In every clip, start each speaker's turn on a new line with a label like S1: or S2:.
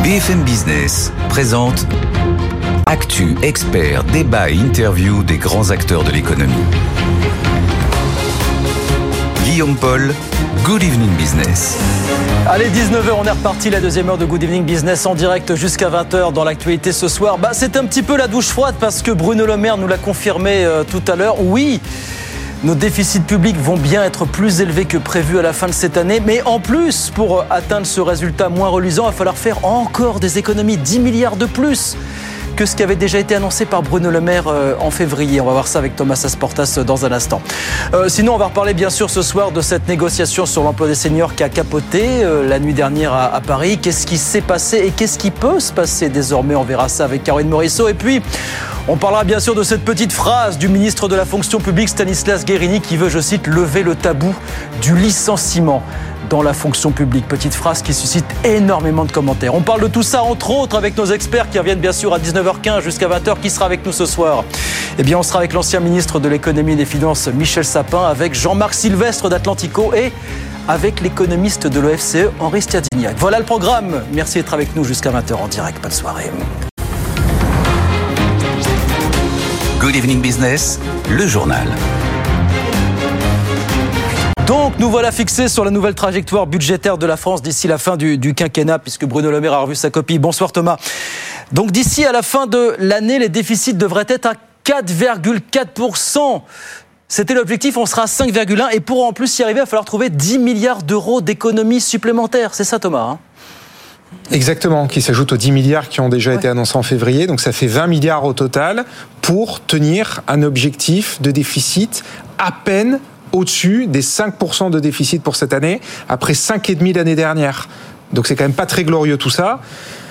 S1: BFM Business présente Actu, experts, débat et interview des grands acteurs de l'économie. Guillaume Paul, Good Evening Business.
S2: Allez, 19h, on est reparti, la deuxième heure de Good Evening Business en direct jusqu'à 20h dans l'actualité ce soir. C'est un petit peu la douche froide parce que Bruno Le Maire nous l'a confirmé tout à l'heure. Oui, nos déficits publics vont bien être plus élevés que prévu à la fin de cette année. Mais en plus, pour atteindre ce résultat moins reluisant, il va falloir faire encore des économies, 10 milliards de plus que ce qui avait déjà été annoncé par Bruno Le Maire en février. On va voir ça avec Thomas Asportas dans un instant. Sinon, on va reparler bien sûr ce soir de cette négociation sur l'emploi des seniors qui a capoté la nuit dernière à Paris. Qu'est-ce qui s'est passé et qu'est-ce qui peut se passer désormais? On verra ça avec Caroline Morisseau. Et puis, on parlera bien sûr de cette petite phrase du ministre de la fonction publique Stanislas Guerini qui veut, je cite, lever le tabou du licenciement dans la fonction publique. Petite phrase qui suscite énormément de commentaires. On parle de tout ça, entre autres, avec nos experts qui reviennent bien sûr à 19h15 jusqu'à 20h. Qui sera avec nous ce soir? Eh bien, on sera avec l'ancien ministre de l'économie et des finances, Michel Sapin, avec Jean-Marc Sylvestre d'Atlantico et avec l'économiste de l'OFCE, Henri Stiadignac. Voilà le programme. Merci d'être avec nous jusqu'à 20h en direct. Bonne soirée.
S1: Good Evening Business, le journal.
S2: Donc, nous voilà fixés sur la nouvelle trajectoire budgétaire de la France d'ici la fin du quinquennat, puisque Bruno Le Maire a revu sa copie. Bonsoir Thomas. Donc, d'ici à la fin de l'année, les déficits devraient être à 4,4%. C'était l'objectif, on sera à 5,1%. Et pour en plus y arriver, il va falloir trouver 10 milliards d'euros d'économies supplémentaires. C'est ça Thomas,
S3: Exactement, qui s'ajoute aux 10 milliards qui ont déjà été annoncés en février. Donc ça fait 20 milliards au total pour tenir un objectif de déficit à peine au-dessus des 5% de déficit pour cette année, après 5,5% l'année dernière. Donc c'est quand même pas très glorieux tout ça.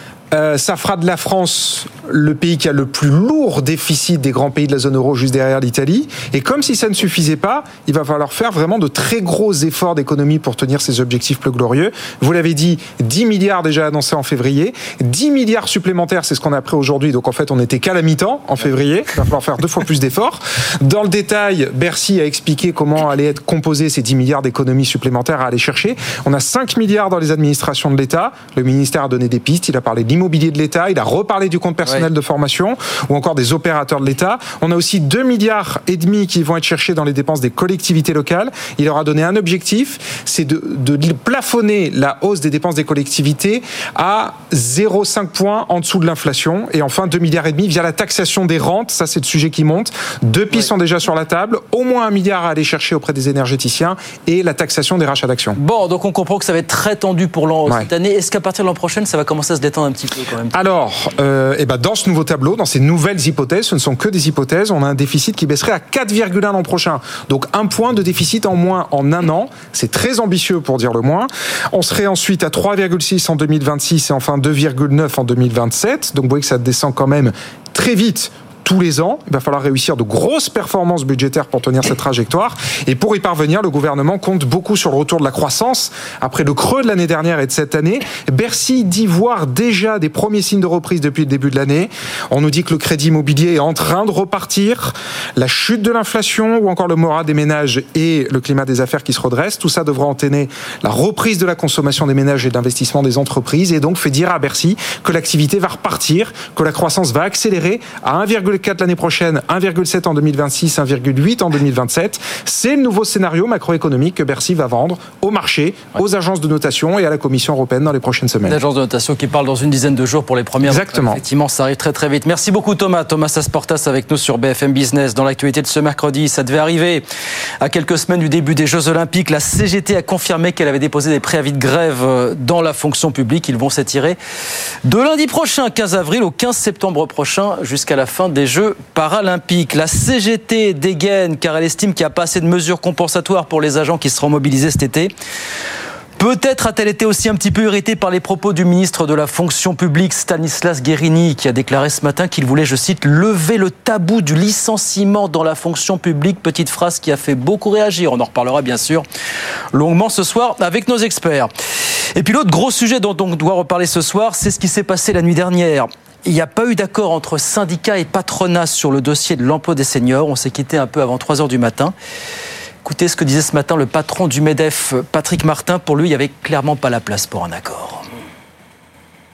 S3: Ça fera de la France le pays qui a le plus lourd déficit des grands pays de la zone euro, juste derrière l'Italie. Et comme si ça ne suffisait pas, il va falloir faire vraiment de très gros efforts d'économie pour tenir ces objectifs plus glorieux. Vous l'avez dit, 10 milliards déjà annoncés en février, 10 milliards supplémentaires, c'est ce qu'on a pris aujourd'hui. Donc en fait, on n'était qu'à la mi-temps en février. Il va falloir faire 2 fois plus d'efforts. Dans le détail, Bercy a expliqué comment allaient être composés ces 10 milliards d'économies supplémentaires à aller chercher. On a 5 milliards dans les administrations de l'État. Le ministère a donné des pistes. Il a parlé de l'immobilier de l'État, il a reparlé du compte personnel de formation ou encore des opérateurs de l'État. On a aussi 2,5 milliards qui vont être cherchés dans les dépenses des collectivités locales. Il leur a donné un objectif, c'est de plafonner la hausse des dépenses des collectivités à 0,5 points en dessous de l'inflation. Et enfin 2,5 milliards via la taxation des rentes, ça c'est le sujet qui monte. 2 pistes sont déjà sur la table, au moins 1 milliard à aller chercher auprès des énergéticiens et la taxation des rachats d'actions.
S2: Bon, donc on comprend que ça va être très tendu pour cette année. Est-ce qu'à partir de l'an prochain, ça va commencer à se détendre un petit peu quand même?
S3: Alors, dans ce nouveau tableau, dans ces nouvelles hypothèses, ce ne sont que des hypothèses, on a un déficit qui baisserait à 4,1 l'an prochain. Donc 1 point de déficit en moins en un an. C'est très ambitieux pour dire le moins. On serait ensuite à 3,6 en 2026 et enfin 2,9 en 2027. Donc vous voyez que ça descend quand même très vite. Tous les ans, il va falloir réussir de grosses performances budgétaires pour tenir cette trajectoire. Et pour y parvenir, le gouvernement compte beaucoup sur le retour de la croissance. Après le creux de l'année dernière et de cette année, Bercy dit voir déjà des premiers signes de reprise depuis le début de l'année. On nous dit que le crédit immobilier est en train de repartir, la chute de l'inflation ou encore le moral des ménages et le climat des affaires qui se redresse. Tout ça devra entraîner la reprise de la consommation des ménages et de l'investissement des entreprises et donc fait dire à Bercy que l'activité va repartir, que la croissance va accélérer à 1,4 l'année prochaine, 1,7 en 2026, 1,8 en 2027. C'est le nouveau scénario macroéconomique que Bercy va vendre au marché, aux agences de notation et à la Commission européenne dans les prochaines semaines.
S2: L'agence de notation qui parle dans une dizaine de jours pour les premières.
S3: Exactement.
S2: Effectivement, ça arrive très très vite. Merci beaucoup Thomas. Thomas Asportas avec nous sur BFM Business. Dans l'actualité de ce mercredi, ça devait arriver à quelques semaines du début des Jeux Olympiques. La CGT a confirmé qu'elle avait déposé des préavis de grève dans la fonction publique. Ils vont s'étirer de lundi prochain, 15 avril, au 15 septembre prochain, jusqu'à la fin des Jeux paralympiques. La CGT dégaine car elle estime qu'il n'y a pas assez de mesures compensatoires pour les agents qui seront mobilisés cet été. Peut-être a-t-elle été aussi un petit peu irritée par les propos du ministre de la fonction publique Stanislas Guerini qui a déclaré ce matin qu'il voulait, je cite, lever le tabou du licenciement dans la fonction publique. Petite phrase qui a fait beaucoup réagir. On en reparlera bien sûr longuement ce soir avec nos experts. Et puis l'autre gros sujet dont on doit reparler ce soir, c'est ce qui s'est passé la nuit dernière. Il n'y a pas eu d'accord entre syndicats et patronat sur le dossier de l'emploi des seniors. On s'est quitté un peu avant 3h du matin. Écoutez ce que disait ce matin le patron du MEDEF, Patrick Martin. Pour lui, il n'y avait clairement pas la place pour un accord.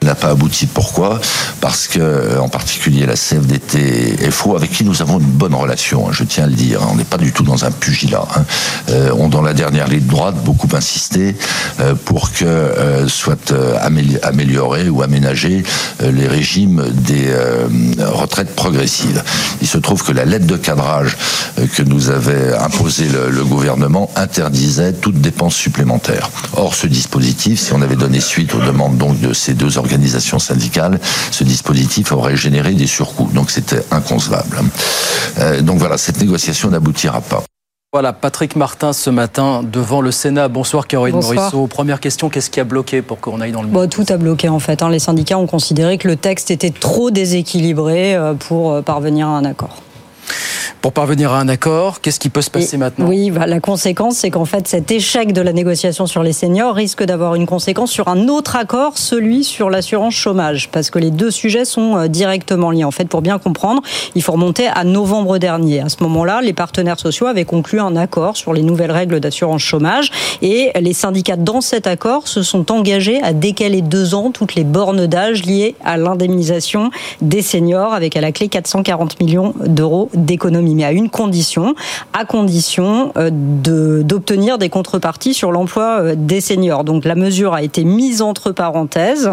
S4: n'a pas abouti. Pourquoi ? Parce que, en particulier, la CFDT FO, avec qui nous avons une bonne relation, je tiens à le dire, on n'est pas du tout dans un pugilat. On, dans la dernière ligne droite, beaucoup insisté pour que soient améliorés ou aménagés les régimes des retraites progressives. Il se trouve que la lettre de cadrage que nous avait imposé le gouvernement interdisait toute dépense supplémentaire. Or, ce dispositif, si on avait donné suite aux demandes donc de ces deux organisations syndicales, ce dispositif aurait généré des surcoûts. Donc c'était inconcevable. Donc voilà, cette négociation n'aboutira pas.
S2: Voilà, Patrick Martin ce matin devant le Sénat. Bonsoir Caroline Morisseau. Première question, qu'est-ce qui a bloqué pour qu'on aille dans le monde ?
S5: Tout a bloqué en fait. Les syndicats ont considéré que le texte était trop déséquilibré pour parvenir à un accord.
S2: Pour parvenir à un accord, qu'est-ce qui peut se passer maintenant ?
S5: Oui, la conséquence, c'est qu'en fait, cet échec de la négociation sur les seniors risque d'avoir une conséquence sur un autre accord, celui sur l'assurance chômage, parce que les deux sujets sont directement liés. En fait, pour bien comprendre, il faut remonter à novembre dernier. À ce moment-là, les partenaires sociaux avaient conclu un accord sur les nouvelles règles d'assurance chômage, et les syndicats, dans cet accord, se sont engagés à décaler 2 ans toutes les bornes d'âge liées à l'indemnisation des seniors, avec à la clé 440 millions d'euros d'économie. Mais à une condition, à condition d'obtenir des contreparties sur l'emploi des seniors. Donc la mesure a été mise entre parenthèses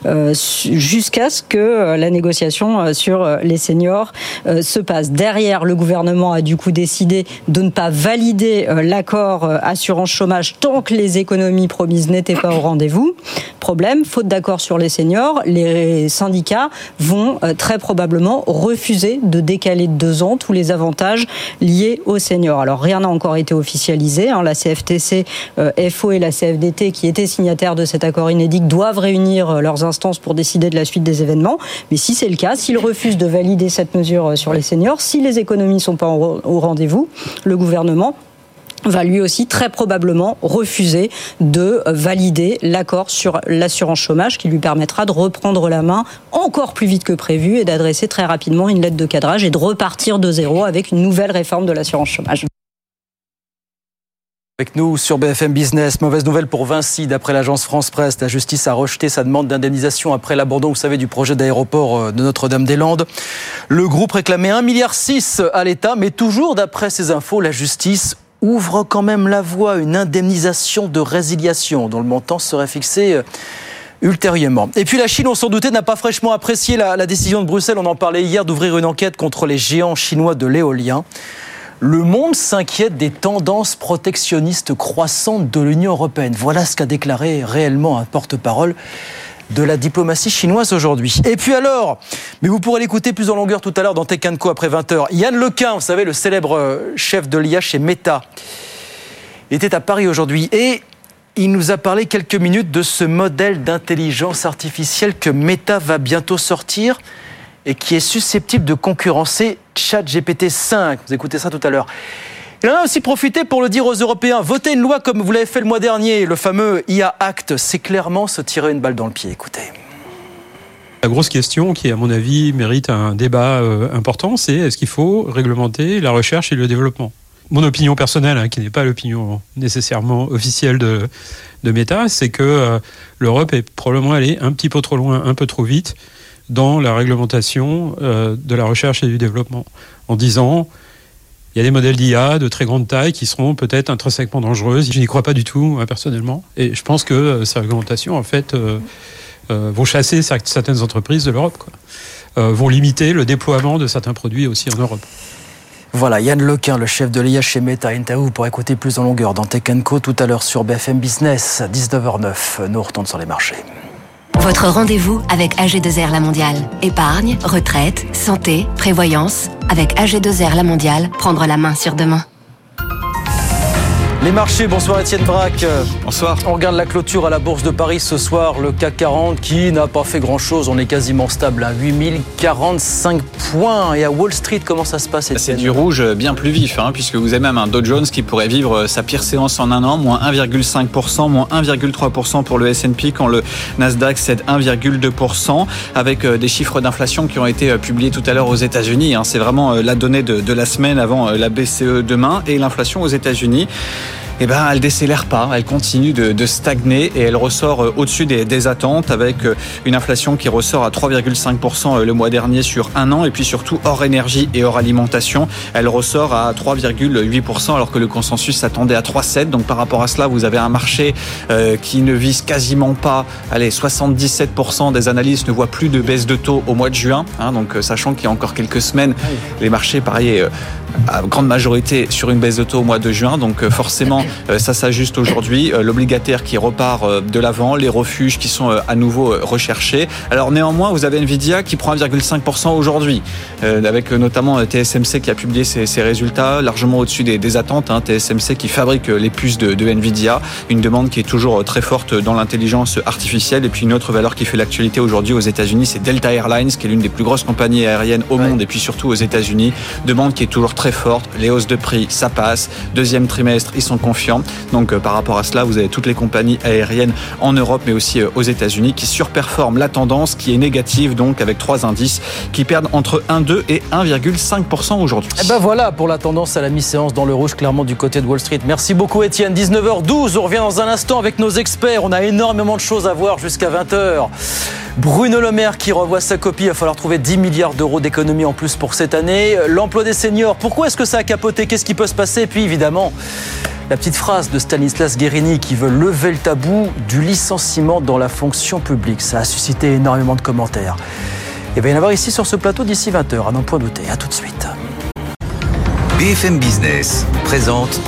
S5: jusqu'à ce que la négociation sur les seniors se passe. Derrière, le gouvernement a du coup décidé de ne pas valider l'accord assurance chômage tant que les économies promises n'étaient pas au rendez-vous. Problème, faute d'accord sur les seniors, les syndicats vont très probablement refuser de décaler de 2 ans tous les avantages liés aux seniors. Alors rien n'a encore été officialisé. La CFTC, FO et la CFDT, qui étaient signataires de cet accord inédit, doivent réunir leurs instances pour décider de la suite des événements. Mais si c'est le cas, s'ils refusent de valider cette mesure sur les seniors, si les économies ne sont pas au rendez-vous, le gouvernement va lui aussi très probablement refuser de valider l'accord sur l'assurance chômage qui lui permettra de reprendre la main encore plus vite que prévu et d'adresser très rapidement une lettre de cadrage et de repartir de zéro avec une nouvelle réforme de l'assurance chômage.
S2: Avec nous sur BFM Business, mauvaise nouvelle pour Vinci. D'après l'agence France Presse, la justice a rejeté sa demande d'indemnisation après l'abandon, vous savez, du projet d'aéroport de Notre-Dame-des-Landes. Le groupe réclamait 1,6 milliard à l'État, mais toujours d'après ces infos, la justice ouvre quand même la voie à une indemnisation de résiliation dont le montant serait fixé ultérieurement. Et puis la Chine, on s'en doutait, n'a pas fraîchement apprécié la décision de Bruxelles, on en parlait hier, d'ouvrir une enquête contre les géants chinois de l'éolien. Le monde s'inquiète des tendances protectionnistes croissantes de l'Union européenne. Voilà ce qu'a déclaré réellement un porte-parole de la diplomatie chinoise aujourd'hui. Et puis alors, mais vous pourrez l'écouter plus en longueur tout à l'heure dans Tech & Co après 20h. Yann Lequin, vous savez, le célèbre chef de l'IA chez Meta, était à Paris aujourd'hui et il nous a parlé quelques minutes de ce modèle d'intelligence artificielle que Meta va bientôt sortir et qui est susceptible de concurrencer ChatGPT 5. Vous écoutez ça tout à l'heure. Il en a aussi profité pour le dire aux Européens. Voter une loi comme vous l'avez fait le mois dernier, le fameux IA Act, c'est clairement se tirer une balle dans le pied. Écoutez.
S6: La grosse question qui, à mon avis, mérite un débat important, c'est est-ce qu'il faut réglementer la recherche et le développement ? Mon opinion personnelle, qui n'est pas l'opinion nécessairement officielle de Meta, c'est que l'Europe est probablement allée un petit peu trop loin, un peu trop vite dans la réglementation de la recherche et du développement, en disant il y a des modèles d'IA de très grande taille qui seront peut-être intrinsèquement dangereuses. Je n'y crois pas du tout, moi, personnellement. Et je pense que ces réglementations, en fait, vont chasser certaines entreprises de l'Europe, vont limiter le déploiement de certains produits aussi en Europe.
S2: Voilà, Yann Lequin, le chef de l'IA chez Meta, interview pour écouter plus en longueur dans Tech & Co tout à l'heure sur BFM Business, 19h09. Nous retournons sur les marchés.
S7: Votre rendez-vous avec AG2R La Mondiale. Épargne, retraite, santé, prévoyance. Avec AG2R La Mondiale, prendre la main sur demain.
S2: Les marchés, bonsoir Étienne Braque.
S8: Bonsoir.
S2: On regarde la clôture à la Bourse de Paris ce soir. Le CAC 40 qui n'a pas fait grand-chose. On est quasiment stable à 8045 points. Et à Wall Street, comment ça se passe, Étienne ?
S8: C'est du rouge bien plus vif, puisque vous avez même un Dow Jones qui pourrait vivre sa pire séance en un an, moins 1,5%, moins 1,3% pour le S&P, quand le Nasdaq cède 1,2%, avec des chiffres d'inflation qui ont été publiés tout à l'heure aux États-Unis. C'est vraiment la donnée de la semaine avant la BCE demain, et l'inflation aux États-Unis elle décélère pas, elle continue de stagner et elle ressort au-dessus des attentes avec une inflation qui ressort à 3,5% le mois dernier sur un an et puis surtout hors énergie et hors alimentation, elle ressort à 3,8% alors que le consensus s'attendait à 3,7%. Donc par rapport à cela, vous avez un marché qui ne vise quasiment pas, 77% des analystes ne voient plus de baisse de taux au mois de juin, donc sachant qu'il y a encore quelques semaines, les marchés pariaient à grande majorité sur une baisse de taux au mois de juin, donc forcément ça s'ajuste aujourd'hui, l'obligataire qui repart de l'avant, les refuges qui sont à nouveau recherchés. Alors néanmoins, vous avez Nvidia qui prend 1,5% aujourd'hui, avec notamment TSMC qui a publié ses résultats largement au-dessus des attentes, TSMC qui fabrique les puces de Nvidia, une demande qui est toujours très forte dans l'intelligence artificielle. Et puis une autre valeur qui fait l'actualité aujourd'hui aux États-Unis, c'est Delta Airlines, qui est l'une des plus grosses compagnies aériennes au monde et puis surtout aux États-Unis, demande qui est toujours très forte, les hausses de prix, ça passe, deuxième trimestre, ils sont confiants. Donc par rapport à cela, vous avez toutes les compagnies aériennes en Europe mais aussi aux États-Unis qui surperforment la tendance qui est négative, donc avec 3 indices qui perdent entre 1,2 et 1,5% aujourd'hui.
S2: Et voilà pour la tendance à la mi-séance dans le rouge, clairement du côté de Wall Street. Merci beaucoup Étienne. 19h12, on revient dans un instant avec nos experts. On a énormément de choses à voir jusqu'à 20h. Bruno Le Maire qui revoit sa copie, il va falloir trouver 10 milliards d'euros d'économies en plus pour cette année. L'emploi des seniors, pourquoi est-ce que ça a capoté? Qu'est-ce qui peut se passer? Et puis évidemment, la petite phrase de Stanislas Guerini qui veut lever le tabou du licenciement dans la fonction publique. Ça a suscité énormément de commentaires. Il va y en avoir ici sur ce plateau d'ici 20h, à n'en point douter. À tout de suite.
S1: BFM Business présente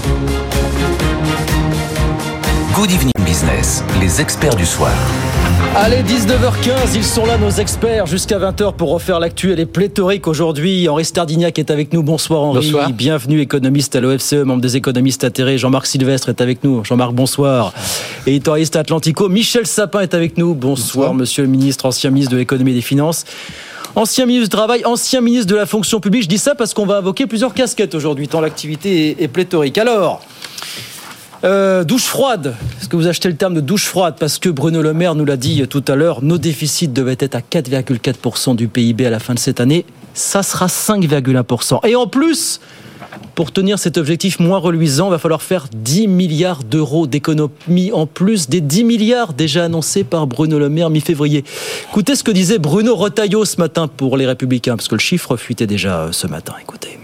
S1: Good Evening Business, les experts du soir.
S2: Allez, 19h15, ils sont là nos experts jusqu'à 20h pour refaire l'actu. Elle est pléthorique aujourd'hui. Henri Stardignac est avec nous. Bonsoir Henri.
S9: Bonsoir. Bienvenue, économiste à l'OFCE, membre des économistes atterrés. Jean-Marc Sylvestre est avec nous. Jean-Marc, bonsoir. Éditorialiste Atlantico. Michel Sapin est avec nous. Bonsoir, monsieur le ministre, ancien ministre de l'économie et des finances. Ancien ministre du Travail, ancien ministre de la fonction publique. Je dis ça parce qu'on va invoquer plusieurs casquettes aujourd'hui, tant l'activité est pléthorique. Alors, douche froide. Est-ce que vous achetez le terme de douche froide? Parce que Bruno Le Maire nous l'a dit tout à l'heure, nos déficits devaient être à 4,4% du PIB à la fin de cette année. Ça sera 5,1%. Et en plus, pour tenir cet objectif moins reluisant, il va falloir faire 10 milliards d'euros d'économies en plus des 10 milliards déjà annoncés par Bruno Le Maire mi-février. Écoutez ce que disait Bruno Retailleau ce matin pour les Républicains, parce que le chiffre fuitait déjà ce matin. Écoutez.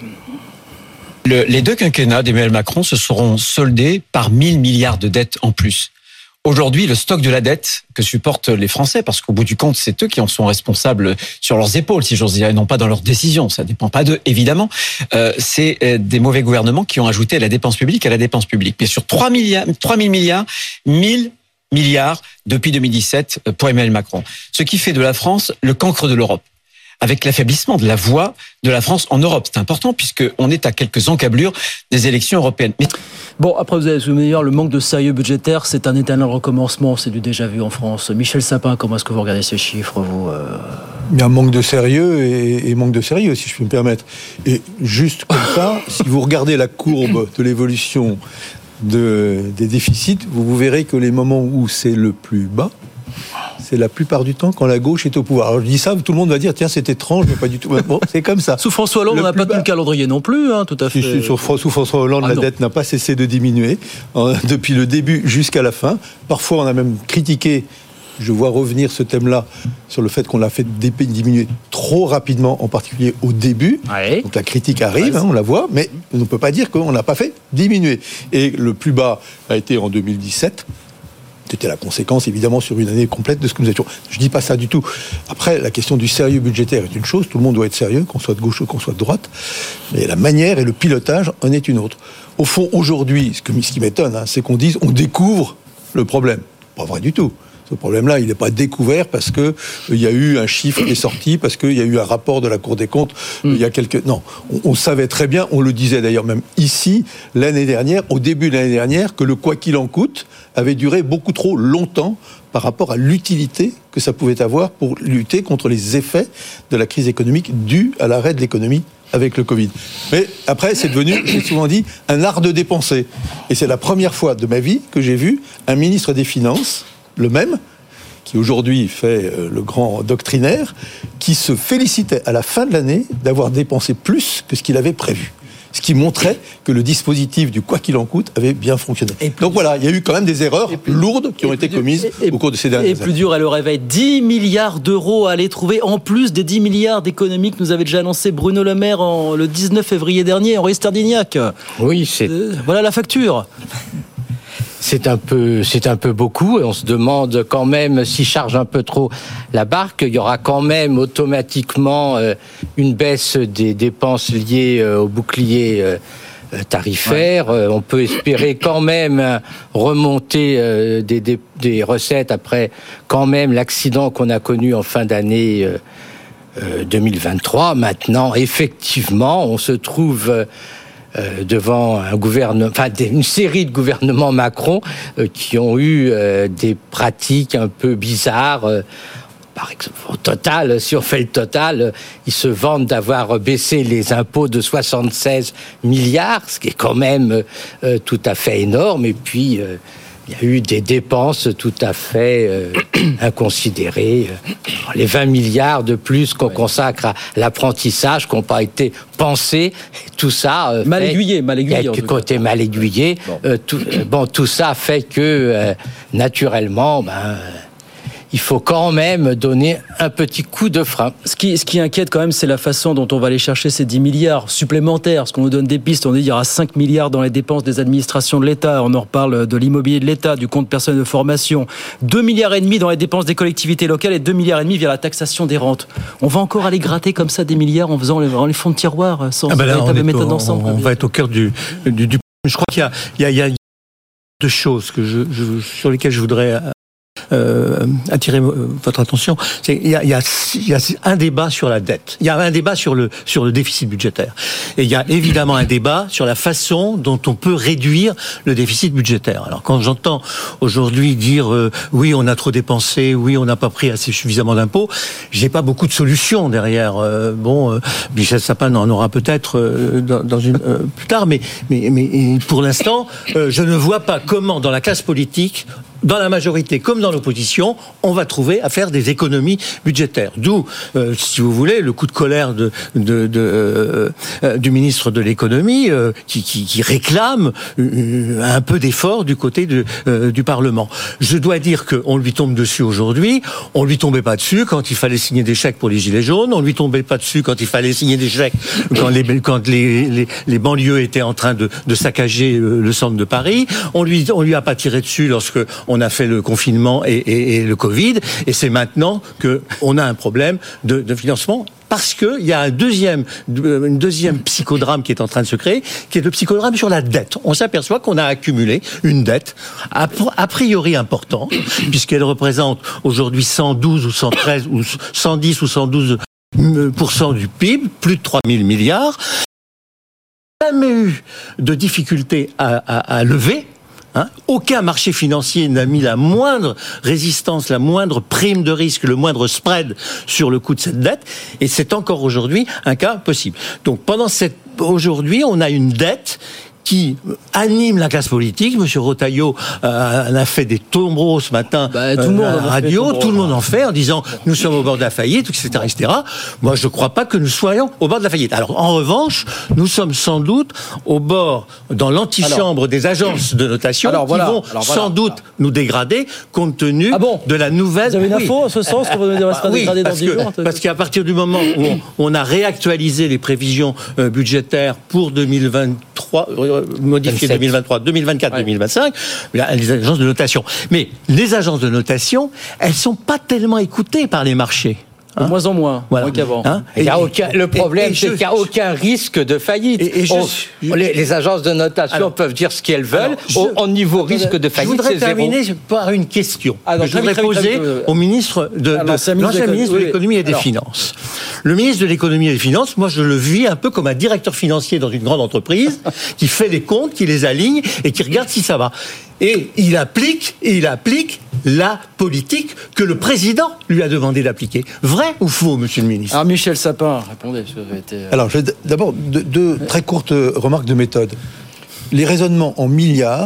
S10: Les deux quinquennats d'Emmanuel Macron se seront soldés par 1 000 milliards de dettes en plus. Aujourd'hui, le stock de la dette que supportent les Français, parce qu'au bout du compte, c'est eux qui en sont responsables sur leurs épaules, si j'ose dire, et non pas dans leurs décisions. Ça dépend pas d'eux, évidemment. C'est des mauvais gouvernements qui ont ajouté la dépense publique à la dépense publique. Mais sur 3 000 milliards, 1 000 milliards depuis 2017 pour Emmanuel Macron. Ce qui fait de la France le cancre de l'Europe, avec l'affaiblissement de la voix de la France en Europe. C'est important puisqu'on est à quelques encablures des élections européennes.
S9: Bon, après vous allez vous dire, le manque de sérieux budgétaire, c'est un éternel recommencement, c'est du déjà vu en France. Michel Sapin, comment est-ce que vous regardez ces chiffres, vous
S11: Il y a un manque de sérieux et manque de sérieux, si je puis me permettre. Et juste comme ça, si vous regardez la courbe de l'évolution des déficits, vous verrez que les moments où c'est le plus bas, c'est la plupart du temps quand la gauche est au pouvoir. Alors je dis ça, tout le monde va dire tiens c'est étrange, mais pas du tout. Bon, c'est comme ça.
S9: Sous François Hollande, on n'a pas tenu le calendrier non plus, tout à fait.
S11: Sous François Hollande, la dette n'a pas cessé de diminuer depuis le début jusqu'à la fin. Parfois, on a même critiqué. Je vois revenir ce thème-là sur le fait qu'on l'a fait diminuer trop rapidement, en particulier au début. Ouais. Donc la critique arrive, on la voit, mais on ne peut pas dire qu'on n'a pas fait diminuer. Et le plus bas a été en 2017. C'était la conséquence, évidemment, sur une année complète de ce que nous étions. Je ne dis pas ça du tout. Après, la question du sérieux budgétaire est une chose. Tout le monde doit être sérieux, qu'on soit de gauche ou qu'on soit de droite. Mais la manière et le pilotage en est une autre. Au fond, aujourd'hui, ce qui m'étonne, c'est qu'on dise on découvre le problème. Pas vrai du tout. Ce problème-là, il n'est pas découvert parce qu'il y a eu un chiffre qui est sorti, parce qu'il y a eu un rapport de la Cour des comptes il y a quelques... Non, on savait très bien, on le disait d'ailleurs même ici, l'année dernière, au début de l'année dernière, que le quoi qu'il en coûte avait duré beaucoup trop longtemps par rapport à l'utilité que ça pouvait avoir pour lutter contre les effets de la crise économique due à l'arrêt de l'économie avec le Covid. Mais après, c'est devenu, j'ai souvent dit, un art de dépenser. Et c'est la première fois de ma vie que j'ai vu un ministre des Finances, le même, qui aujourd'hui fait le grand doctrinaire, qui se félicitait à la fin de l'année d'avoir dépensé plus que ce qu'il avait prévu. ce qui montrait que le dispositif du quoi qu'il en coûte avait bien fonctionné. Donc voilà, il y a eu quand même des erreurs lourdes qui ont été commises au cours de ces dernières années.
S9: Et plus dur est le réveil. 10 milliards d'euros à aller trouver, en plus des 10 milliards d'économies que nous avait déjà annoncé Bruno Le Maire le 19 février dernier, Henri Sterdignac.
S12: Oui,
S9: voilà la facture.
S12: C'est un peu beaucoup et on se demande quand même s'il charge un peu trop la barque. Il y aura quand même automatiquement une baisse des dépenses liées au bouclier tarifaire. Ouais. On peut espérer quand même remonter des recettes après quand même l'accident qu'on a connu en fin d'année 2023. Maintenant, effectivement, on se trouve devant un gouvernement, une série de gouvernements Macron qui ont eu des pratiques un peu bizarres. Par exemple, au total, si on fait le total, ils se vantent d'avoir baissé les impôts de 76 milliards, ce qui est quand même tout à fait énorme. Et puis, il y a eu des dépenses tout à fait inconsidérées. Les 20 milliards de plus qu'on consacre à l'apprentissage, qui n'ont pas été pensés, tout ça...
S9: mal aiguillé.
S12: Côté mal aiguillé. Tout ça fait que, naturellement... il faut quand même donner un petit coup de frein.
S9: Ce qui inquiète quand même, c'est la façon dont on va aller chercher ces 10 milliards supplémentaires. Parce qu'on nous donne des pistes, on dit qu'il y aura 5 milliards dans les dépenses des administrations de l'État. On en reparle de l'immobilier de l'État, du compte personnel de formation. 2,5 milliards dans les dépenses des collectivités locales et 2,5 milliards via la taxation des rentes. On va encore aller gratter comme ça des milliards en faisant les fonds de tiroir sans véritable méthode d'ensemble.
S13: On va être au cœur du. Je crois qu'il y a deux choses sur lesquelles je voudrais attirer votre attention. Il y a un débat sur la dette. Il y a un débat sur le déficit budgétaire. Et il y a évidemment un débat sur la façon dont on peut réduire le déficit budgétaire. Alors quand j'entends aujourd'hui dire oui, on a trop dépensé, oui, on n'a pas pris assez suffisamment d'impôts, j'ai pas beaucoup de solutions derrière. Michel Sapin en aura peut-être dans une plus tard, mais pour l'instant, je ne vois pas comment dans la classe politique, dans la majorité comme dans l'opposition, on va trouver à faire des économies budgétaires. D'où, si vous voulez, le coup de colère du ministre de l'économie qui réclame un peu d'effort du côté du Parlement. Je dois dire qu'on lui tombe dessus aujourd'hui. On lui tombait pas dessus quand il fallait signer des chèques pour les gilets jaunes. On lui tombait pas dessus quand il fallait signer des chèques quand les banlieues étaient en train de saccager le centre de Paris. On lui a pas tiré dessus lorsque on a fait le confinement et le Covid, et c'est maintenant qu'on a un problème de financement. Parce qu'il y a une deuxième psychodrame qui est en train de se créer, qui est le psychodrame sur la dette. On s'aperçoit qu'on a accumulé une dette a priori importante, puisqu'elle représente aujourd'hui 112 ou 113 ou 110 ou 112% du PIB, plus de 3 000 milliards. Jamais eu de difficulté à lever. Aucun marché financier n'a mis la moindre résistance, la moindre prime de risque, le moindre spread sur le coût de cette dette, et c'est encore aujourd'hui un cas possible. Donc aujourd'hui, on a une dette qui anime la classe politique. Monsieur Retailleau en a fait des tombereaux ce matin à la radio. Tout le monde en fait en disant nous sommes au bord de la faillite, etc. Moi, je ne crois pas que nous soyons au bord de la faillite. Alors, en revanche, nous sommes sans doute au bord, dans l'antichambre des agences de notation qui vont sans doute nous dégrader compte tenu de la nouvelle...
S9: Vous avez une info en ce sens qu'on va se dégrader dans 10 jours?
S13: Parce qu'à partir du moment où on a réactualisé les prévisions budgétaires pour 2023... modifié 2023, 2024, 2025, les agences de notation. Mais les agences de notation, elles sont pas tellement écoutées par les marchés.
S9: De moins en moins, moins qu'avant.
S12: Le problème, c'est qu'il n'y a aucun risque de faillite. Les agences de notation peuvent dire ce qu'elles veulent. Au niveau risque de faillite, c'est zéro.
S13: Je voudrais terminer par une question que je voudrais poser au ministre l'ancien ministre de l'économie et des finances. Le ministre de l'économie et des finances, moi je le vis un peu comme un directeur financier dans une grande entreprise qui fait les comptes, qui les aligne et qui regarde si ça va. Et il applique la politique que le président lui a demandé d'appliquer. Vrai ou faux, monsieur le ministre?
S9: Alors Michel Sapin, répondez.
S11: Alors, d'abord, deux très courtes remarques de méthode. Les raisonnements en milliards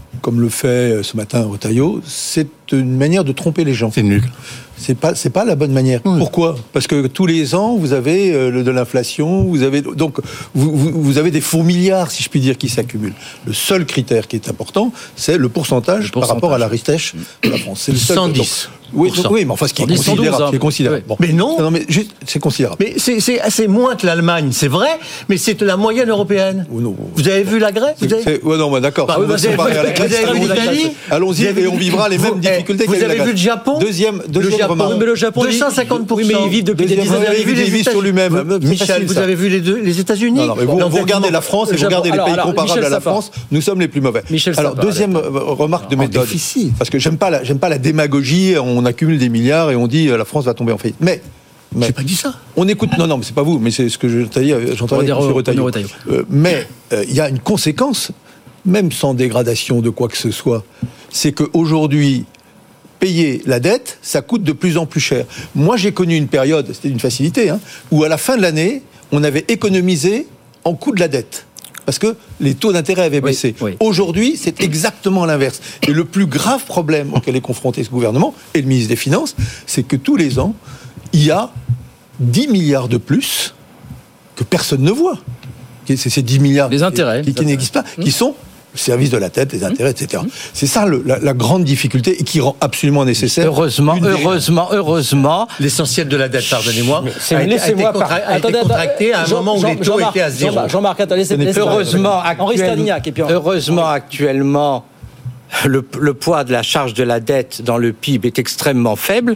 S11: comme le fait ce matin Retailleau, c'est une manière de tromper les gens.
S13: C'est nul.
S11: C'est pas la bonne manière. Oui. Pourquoi ? Parce que tous les ans, vous avez de l'inflation, vous avez des fourmillards, si je puis dire, qui s'accumulent. Le seul critère qui est important, c'est le pourcentage par rapport à la richesse de la France. C'est le seul.
S13: 110.
S11: Oui, mais enfin, ce qui est considérable.
S13: C'est considérable.
S11: Bon.
S13: Mais non.
S11: Mais juste, c'est considérable.
S13: Mais c'est moins que l'Allemagne, c'est vrai, mais c'est la moyenne européenne. Vous avez vu la Grèce ?
S11: D'accord.
S13: Vous avez vu l'Italie ?
S11: Allons-y et on vivra les mêmes difficultés qu'avec la Grèce.
S13: Vous avez vu le Japon ?
S11: Deuxième
S13: mais le Japon 250%.
S11: Oui, mais il vit depuis des années. Il vit sur lui-même.
S13: Michel, vous avez vu les États-Unis ?
S11: Non, mais vous regardez la France et vous regardez les pays comparables à la France, nous sommes les plus mauvais. Alors, deuxième remarque de méthode. Parce que j'aime pas la démagogie, on accumule des milliards et on dit la France va tomber en faillite. Mais
S13: j'ai pas dit ça.
S11: On écoute. Non, mais c'est pas vous, mais c'est ce que j'entendais avec M. Retailleau. Mais il y a une conséquence, même sans dégradation de quoi que ce soit, c'est qu'aujourd'hui, payer la dette, ça coûte de plus en plus cher. Moi, j'ai connu une période, c'était une facilité, où à la fin de l'année, on avait économisé en coût de la dette. Parce que les taux d'intérêt avaient baissé. Oui. Aujourd'hui, c'est exactement l'inverse. Et le plus grave problème auquel est confronté ce gouvernement, et le ministre des Finances, c'est que tous les ans, il y a 10 milliards de plus que personne ne voit. C'est ces 10 milliards
S9: les intérêts,
S11: qui n'existent pas, qui sont le service de la dette, les intérêts, etc. C'est ça la grande difficulté et qui rend absolument nécessaire.
S12: Heureusement.
S13: L'essentiel de la dette, pardonnez-moi,
S12: a été
S13: contracté à un moment où les taux étaient à zéro.
S12: Jean-Marc, attendez, heureusement, actuellement, le poids de la charge de la dette dans le PIB est extrêmement faible.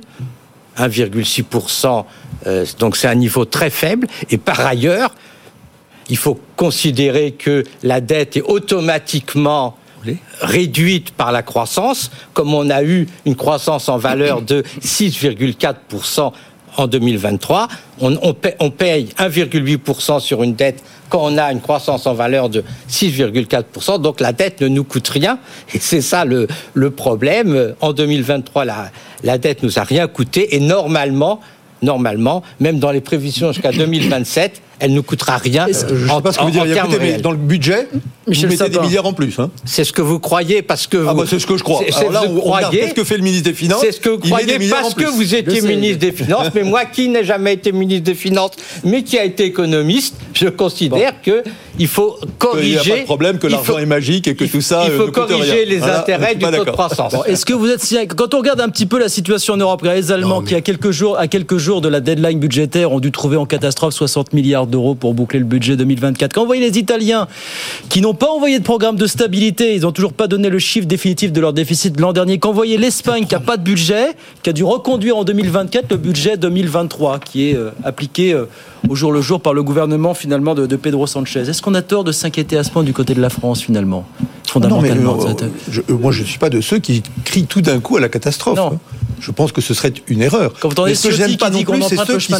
S12: 1,6%, donc c'est un niveau très faible. Et par ailleurs, il faut considérer que la dette est automatiquement réduite par la croissance, comme on a eu une croissance en valeur de 6,4% en 2023. On paye 1,8% sur une dette quand on a une croissance en valeur de 6,4%. Donc la dette ne nous coûte rien. Et c'est ça le problème. En 2023, la dette nous a rien coûté. Et normalement, même dans les prévisions jusqu'à 2027, elle ne nous coûtera rien.
S11: Je ne sais pas ce que vous dire. Mais dans le budget, vous mettez des milliards en plus.
S12: C'est ce que vous croyez parce que vous...
S11: c'est ce que je crois. Alors là, on regarde qu'est-ce que fait le ministre des Finances.
S12: C'est ce que vous croyez parce que vous étiez ministre des Finances. Mais moi, qui n'ai jamais été ministre des Finances, mais qui a été économiste, je considère qu'il faut corriger... Il n'y a
S11: pas de problème que l'argent est magique et que tout ça...
S12: Il faut corriger les intérêts du taux de croissance.
S2: Est-ce que vous êtes... Quand on regarde un petit peu la situation en Europe, les Allemands qui, à quelques jours de la deadline budgétaire, ont dû trouver en catastrophe 60 milliards d'euros pour boucler le budget 2024. Quand vous voyez les Italiens qui n'ont pas envoyé de programme de stabilité, ils n'ont toujours pas donné le chiffre définitif de leur déficit de l'an dernier. Quand vous voyez l'Espagne qui n'a pas de budget, qui a dû reconduire en 2024 le budget 2023, qui est appliqué au jour le jour par le gouvernement finalement de Pedro Sanchez. Est-ce qu'on a tort de s'inquiéter à ce point du côté de la France finalement ? Fondamentalement.
S11: Moi, je ne suis pas de ceux qui crient tout d'un coup à la catastrophe. Non. Je pense que ce serait une erreur.
S2: Quand vous entendez ce que je n'aime pas non plus, c'est ceux qui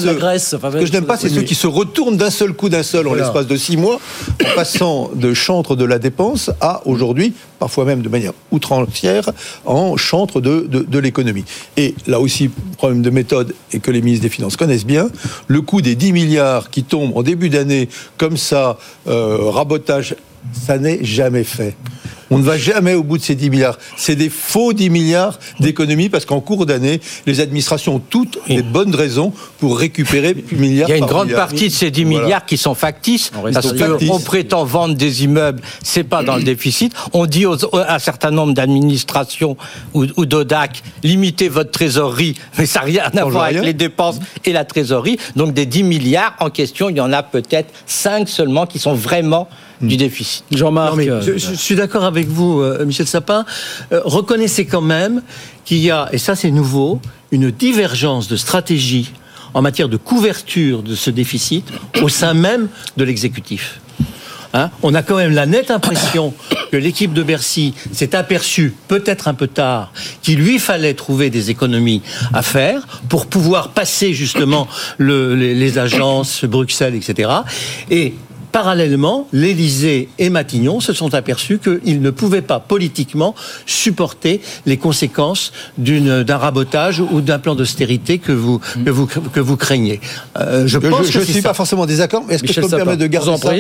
S11: se retournent d'un seul coup en l'espace de 6 mois, en passant de chantre de la dépense à aujourd'hui, parfois même de manière outrancière, en chantre de l'économie. Et là aussi, problème de méthode et que les ministres des Finances connaissent bien, le coût des 10 milliards qui tombent en début d'année, comme ça, rabotage, ça n'est jamais fait. On ne va jamais au bout de ces 10 milliards. C'est des faux 10 milliards d'économies parce qu'en cours d'année, les administrations ont toutes les bonnes raisons pour récupérer plus milliards.
S12: Il y a une grande partie de ces 10 milliards qui sont factices parce qu'on prétend vendre des immeubles, c'est pas dans le déficit. On dit à un certain nombre d'administrations ou d'ODAC, limitez votre trésorerie, mais ça n'a rien à voir avec les dépenses et la trésorerie. Donc des 10 milliards en question, il y en a peut-être 5 seulement qui sont vraiment du déficit.
S2: Jean-Marc,
S13: je suis d'accord avec vous, Michel Sapin. Reconnaissez quand même qu'il y a, et ça c'est nouveau, une divergence de stratégie en matière de couverture de ce déficit au sein même de l'exécutif. On a quand même la nette impression que l'équipe de Bercy s'est aperçue, peut-être un peu tard, qu'il lui fallait trouver des économies à faire pour pouvoir passer justement les agences, Bruxelles, etc. Et parallèlement, l'Élysée et Matignon se sont aperçus qu'ils ne pouvaient pas politiquement supporter les conséquences d'un rabotage ou d'un plan d'austérité que vous craignez.
S11: Je ne suis pas forcément désaccord, mais est-ce que je peux me permettre de garder ça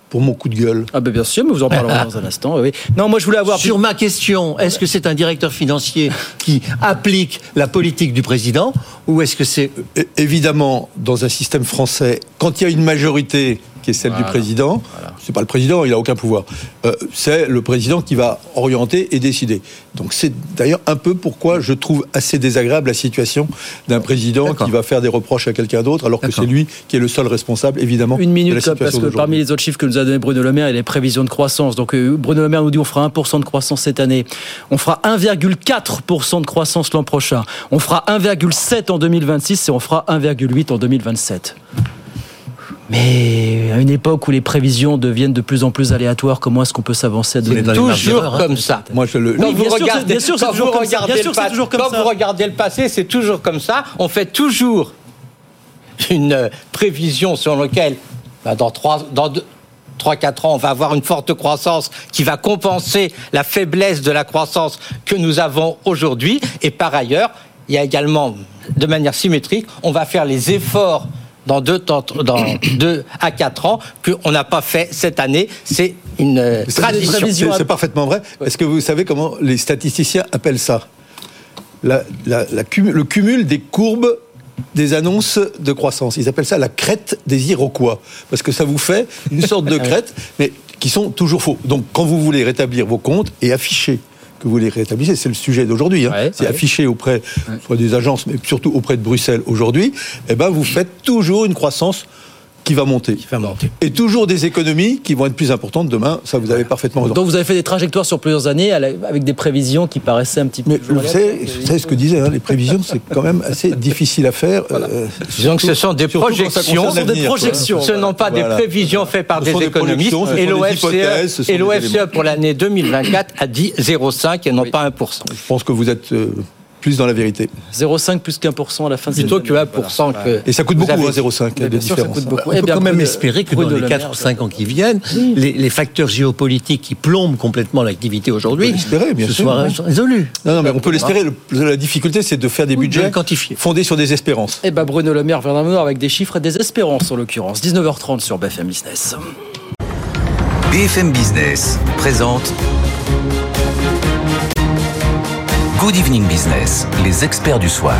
S11: pour mon coup de gueule.
S9: Ah ben bien sûr, mais vous en parlerez dans un instant. Oui. Non, moi je voulais avoir...
S13: Sur ma question, est-ce que c'est un directeur financier qui applique la politique du président ou est-ce que c'est...
S11: Évidemment, dans un système français, quand il y a une majorité qui est celle du président, c'est pas le président, il n'a aucun pouvoir. C'est le président qui va orienter et décider. Donc c'est d'ailleurs un peu pourquoi je trouve assez désagréable la situation d'un président qui va faire des reproches à quelqu'un d'autre, alors que c'est lui qui est le seul responsable, évidemment.
S9: Une minute,
S11: de la situation
S9: parce que parmi les autres chiffres que nous a donné Bruno Le Maire, il y a les prévisions de croissance. Donc Bruno Le Maire nous dit on fera 1% de croissance cette année. On fera 1,4% de croissance l'an prochain. On fera 1,7% en 2026 et on fera 1,8% en 2027. Mais à une époque où les prévisions deviennent de plus en plus aléatoires, comment est-ce qu'on peut s'avancer à donner
S12: des toujours comme ça.
S11: Moi,
S12: quand vous regardez le passé, c'est toujours comme ça. On fait toujours une prévision sur laquelle, dans 3-4 ans, on va avoir une forte croissance qui va compenser la faiblesse de la croissance que nous avons aujourd'hui. Et par ailleurs, il y a également, de manière symétrique, on va faire les efforts dans 2 à 4 ans qu'on n'a pas fait cette année. C'est une tradition.
S11: C'est parfaitement vrai. Est-ce que vous savez comment les statisticiens appellent ça ? Le cumul des courbes des annonces de croissance. Ils appellent ça la crête des Iroquois. Parce que ça vous fait une sorte de crête, mais qui sont toujours faux. Donc quand vous voulez rétablir vos comptes et afficher que vous les rétablissez, c'est le sujet d'aujourd'hui, c'est affiché auprès soit des agences, mais surtout auprès de Bruxelles aujourd'hui, vous faites toujours une croissance qui va monter. Et toujours des économies qui vont être plus importantes demain, ça vous avez parfaitement raison.
S9: Donc vous avez fait des trajectoires sur plusieurs années avec des prévisions qui paraissaient un petit peu...
S11: Mais vous savez ce que disaient, les prévisions, c'est quand même assez difficile à faire.
S12: Donc ce sont des projections, ce ne sont pas des prévisions faites par des économistes, et l'OFCE pour l'année 2024 a dit 0,5 et non pas 1%.
S11: Je pense que vous êtes... plus dans la vérité.
S9: 0,5 plus qu'1% à la fin de
S12: plutôt que 1%.
S11: Et ça coûte beaucoup, 0,5. Il y a des différences.
S13: On peut quand même espérer que dans les 4 ou 5 ans qui viennent, les facteurs géopolitiques qui plombent complètement l'activité aujourd'hui soient résolus.
S11: Non, mais on peut l'espérer. La difficulté, c'est de faire des budgets fondés sur des espérances.
S9: Et Bruno Le Maire viendra nous voir avec des chiffres et des espérances, en l'occurrence. 19h30 sur BFM Business.
S1: BFM Business présente Good Evening Business, les experts du soir.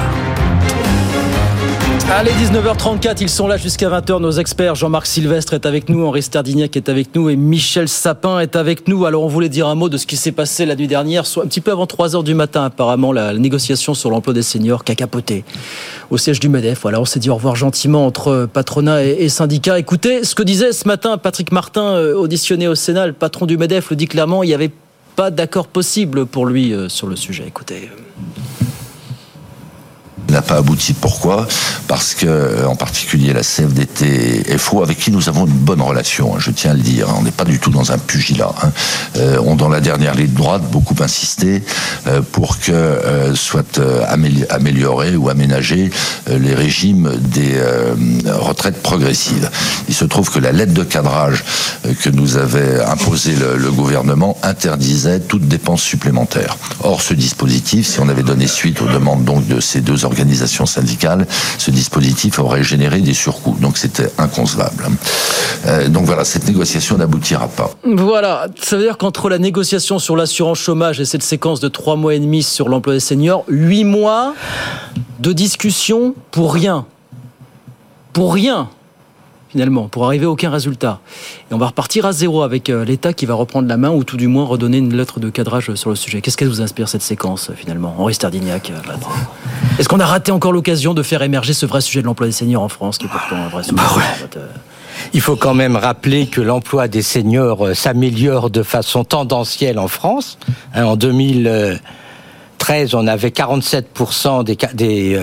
S9: Allez, 19h34, ils sont là jusqu'à 20h, nos experts. Jean-Marc Sylvestre est avec nous, Henri Sterdignac est avec nous et Michel Sapin est avec nous. Alors, on voulait dire un mot de ce qui s'est passé la nuit dernière, soit un petit peu avant 3h du matin, apparemment, la négociation sur l'emploi des seniors qui a capoté au siège du MEDEF. Voilà, on s'est dit au revoir gentiment entre patronat et syndicats. Écoutez, ce que disait ce matin Patrick Martin, auditionné au Sénat, le patron du MEDEF, le dit clairement, il n'y avait pas d'accord possible pour lui sur le sujet. Écoutez.
S4: N'a pas abouti. Pourquoi ? Parce que, en particulier, la CFDT FO, avec qui nous avons une bonne relation, je tiens à le dire, on n'est pas du tout dans un pugilat. On, dans la dernière ligne droite, beaucoup insisté pour que soient améliorés ou aménagés les régimes des retraites progressives. Il se trouve que la lettre de cadrage que nous avait imposé le gouvernement interdisait toute dépense supplémentaire. Or, ce dispositif, si on avait donné suite aux demandes donc de ces deux organisations syndicales, ce dispositif aurait généré des surcoûts. Donc c'était inconcevable. Donc voilà, cette négociation n'aboutira pas.
S9: Voilà, ça veut dire qu'entre la négociation sur l'assurance chômage et cette séquence de 3 mois et demi sur l'emploi des seniors, 8 mois de discussion pour rien. Pour rien. Finalement, pour arriver à aucun résultat. Et on va repartir à zéro avec l'État qui va reprendre la main ou tout du moins redonner une lettre de cadrage sur le sujet. Qu'est-ce qu'elle vous inspire cette séquence finalement, Henri Sterdignac? Est-ce qu'on a raté encore l'occasion de faire émerger ce vrai sujet de l'emploi des seniors en France, qui est pourtant un vrai sujet?
S12: Il faut quand même rappeler que l'emploi des seniors s'améliore de façon tendancielle en France. En 2013, on avait 47% des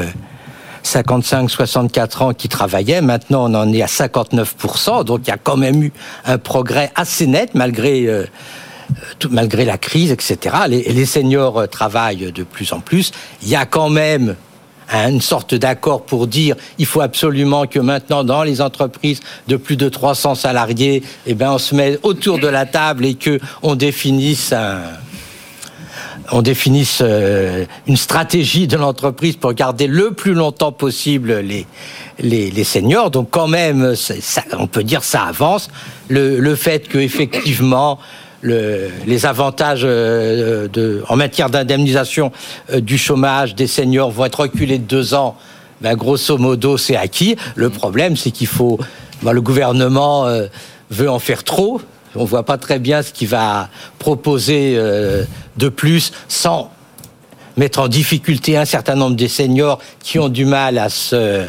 S12: 55-64 ans qui travaillaient. Maintenant, on en est à 59%. Donc, il y a quand même eu un progrès assez net malgré la crise, etc. Les seniors travaillent de plus en plus. Il y a quand même une sorte d'accord pour dire il faut absolument que maintenant, dans les entreprises de plus de 300 salariés, on se met autour de la table et qu'on définisse on définisse une stratégie de l'entreprise pour garder le plus longtemps possible les seniors. Donc quand même, ça, on peut dire ça avance. Le fait que effectivement les avantages en matière d'indemnisation du chômage des seniors vont être reculés de 2 ans, grosso modo, c'est acquis. Le problème, c'est qu'il faut... le gouvernement veut en faire trop. On ne voit pas très bien ce qu'il va proposer de plus sans mettre en difficulté un certain nombre des seniors qui ont du mal à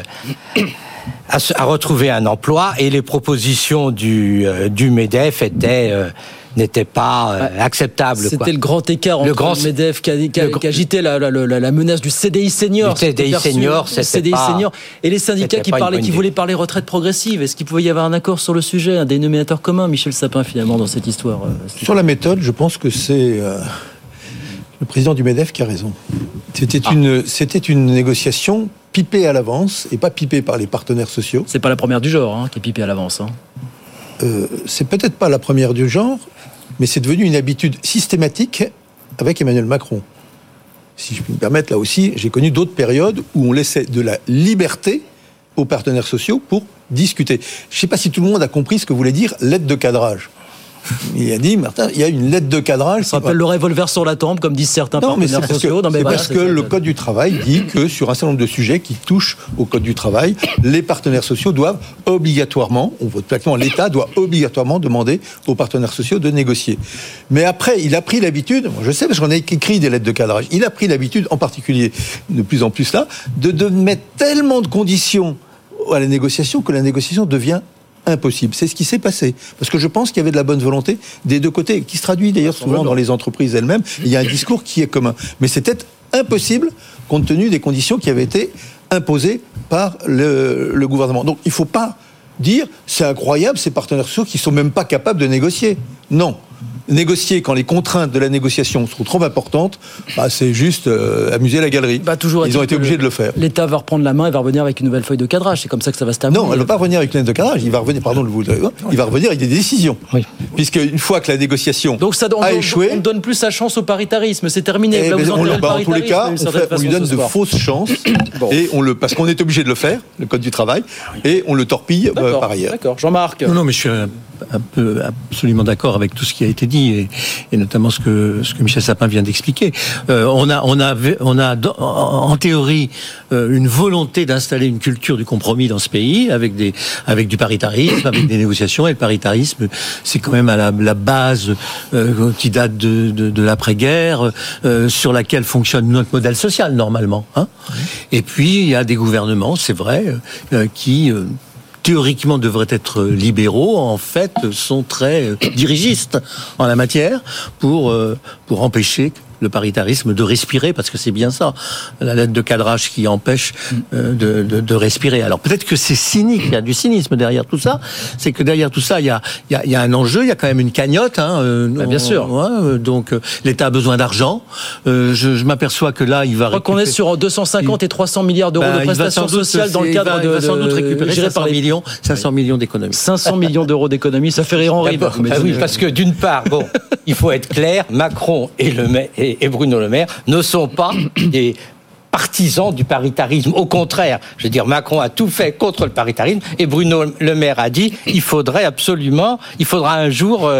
S12: retrouver un emploi. Et les propositions du MEDEF n'étaient pas acceptables.
S9: C'était le grand écart entre le MEDEF qui agitait la menace du CDI senior.
S12: Du CDI senior,
S9: senior. Et les syndicats qui voulaient parler retraite progressive. Est-ce qu'il pouvait y avoir un accord sur le sujet, un dénominateur commun, Michel Sapin, finalement, dans cette histoire?
S11: Sur la méthode, je pense que c'est le président du MEDEF qui a raison. C'était une négociation pipée à l'avance et pas pipée par les partenaires sociaux.
S9: C'est pas la première du genre qui est pipée à l'avance.
S11: C'est peut-être pas la première du genre, mais c'est devenu une habitude systématique avec Emmanuel Macron. Si je peux me permettre, là aussi, j'ai connu d'autres périodes où on laissait de la liberté aux partenaires sociaux pour discuter. Je ne sais pas si tout le monde a compris ce que voulait dire lettre de cadrage. Il a dit, Martin, il y a une lettre de cadrage.
S9: Ça s'appelle le revolver sur la tempe, comme disent certains partenaires sociaux.
S11: Parce que le Code du travail dit que sur un certain nombre de sujets qui touchent au Code du travail, les partenaires sociaux doivent obligatoirement, l'État doit obligatoirement demander aux partenaires sociaux de négocier. Mais après, il a pris l'habitude, je sais parce qu'on a écrit des lettres de cadrage, il a pris l'habitude, en particulier de plus en plus là, de mettre tellement de conditions à la négociation que la négociation devient impossible. C'est ce qui s'est passé. Parce que je pense qu'il y avait de la bonne volonté des deux côtés, qui se traduit d'ailleurs souvent dans les entreprises elles-mêmes. Il y a un discours qui est commun. Mais c'était impossible compte tenu des conditions qui avaient été imposées par le gouvernement. Donc il ne faut pas dire c'est incroyable, ces partenaires sociaux qui ne sont même pas capables de négocier. Non. Négocier quand les contraintes de la négociation sont trop importantes, c'est juste amuser la galerie. Ils ont été obligés de le faire.
S9: L'État va reprendre la main et va revenir avec une nouvelle feuille de cadrage. C'est comme ça que ça va se terminer.
S11: Non, elle ne va pas revenir avec une lettre de cadrage. Il va revenir, il va revenir avec des décisions.
S12: Oui.
S11: Puisque une fois que la négociation a échoué,
S9: on donne plus sa chance au paritarisme. C'est terminé.
S11: En tous les cas, on lui donne de fausses chances. Et parce qu'on est obligé de le faire, le Code du travail, et on le torpille par ailleurs.
S9: D'accord. Jean-Marc.
S13: Non, mais je suis absolument d'accord avec tout ce qui a été dit. Et notamment ce que Michel Sapin vient d'expliquer. On a en théorie une volonté d'installer une culture du compromis dans ce pays avec du paritarisme, avec des négociations. Et le paritarisme, c'est quand même à la base qui date de l'après-guerre, sur laquelle fonctionne notre modèle social normalement. Et puis il y a des gouvernements, c'est vrai, qui théoriquement devraient être libéraux, en fait, sont très dirigistes en la matière pour empêcher le paritarisme de respirer, parce que c'est bien ça, la lettre de cadrage qui empêche de respirer. Alors peut-être que c'est cynique, il y a du cynisme derrière tout ça, c'est que derrière tout ça, il y a un enjeu, il y a quand même une cagnotte.
S9: Bien sûr.
S13: Donc l'État a besoin d'argent. Je m'aperçois que là, il va...
S9: Je crois qu'on est sur 250 et 300 milliards d'euros de prestations sociales dans le cadre
S13: il va sans doute récupérer 500 millions d'économies.
S9: 500 millions d'euros d'économies, ça fait rire Henri.
S12: Oui, parce que d'une part, il faut être clair, Macron et Bruno Le Maire ne sont pas des partisans du paritarisme. Au contraire, je veux dire, Macron a tout fait contre le paritarisme et Bruno Le Maire a dit il faudra un jour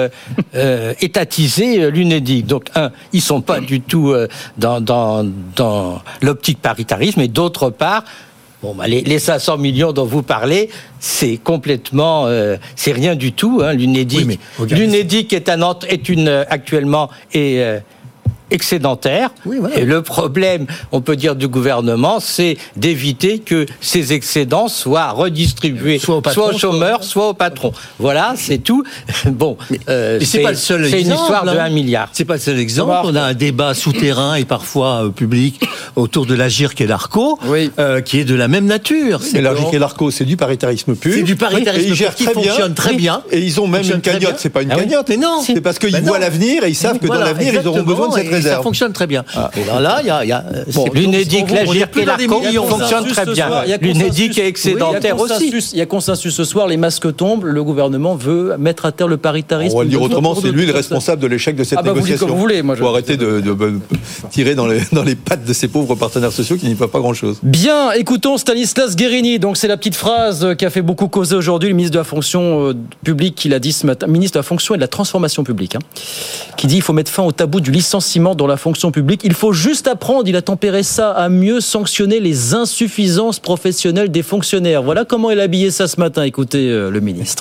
S12: étatiser l'UNEDIC. Donc, ils sont pas du tout dans l'optique paritarisme, et d'autre part, les 500 millions dont vous parlez, c'est complètement, c'est rien du tout. L'UNEDIC, l'UNEDIC actuellement est excédentaire. Et le problème, on peut dire, du gouvernement, c'est d'éviter que ces excédents soient redistribués soit aux chômeurs, soit aux patrons. Voilà, c'est tout.
S13: Mais c'est pas le seul exemple.
S12: C'est une histoire de 1 milliard.
S13: C'est pas le seul exemple. On a un débat souterrain et parfois public autour de l'Agirc et l'Arco, qui est de la même nature.
S11: Mais l'Agirc et l'Arco, c'est du paritarisme pur.
S13: C'est du paritarisme pur qui fonctionne très bien.
S11: Et ils ont même une cagnotte. C'est pas une cagnotte.
S13: Mais non.
S11: C'est parce qu'ils voient l'avenir et ils savent que dans l'avenir, ils auront besoin de cette réserve. réserve.
S13: Ça fonctionne très bien. Et là, il y a
S12: l'Unédic, l'Agirc et l'Arco fonctionnent très bien. L'Unédic est excédentaire aussi.
S9: Il y a consensus ce soir, les masques tombent, le gouvernement veut mettre à terre le paritarisme.
S11: On va le dire autrement, c'est lui le responsable de l'échec de cette négociation.
S9: Vous voulez, moi,
S11: faut arrêter de tirer dans les pattes de ces pauvres partenaires sociaux qui n'y peuvent pas grand-chose.
S9: Bien, écoutons Stanislas Guerini. Donc c'est la petite phrase qui a fait beaucoup causer aujourd'hui, le ministre de la fonction publique, qui l'a dit ce matin, ministre de la fonction et de la transformation publique, qui dit il faut mettre fin au tabou du licenciement dans la fonction publique. Il faut juste apprendre, il a tempéré ça, à mieux sanctionner les insuffisances professionnelles des fonctionnaires. Voilà comment il a habillé ça ce matin. Écoutez le ministre.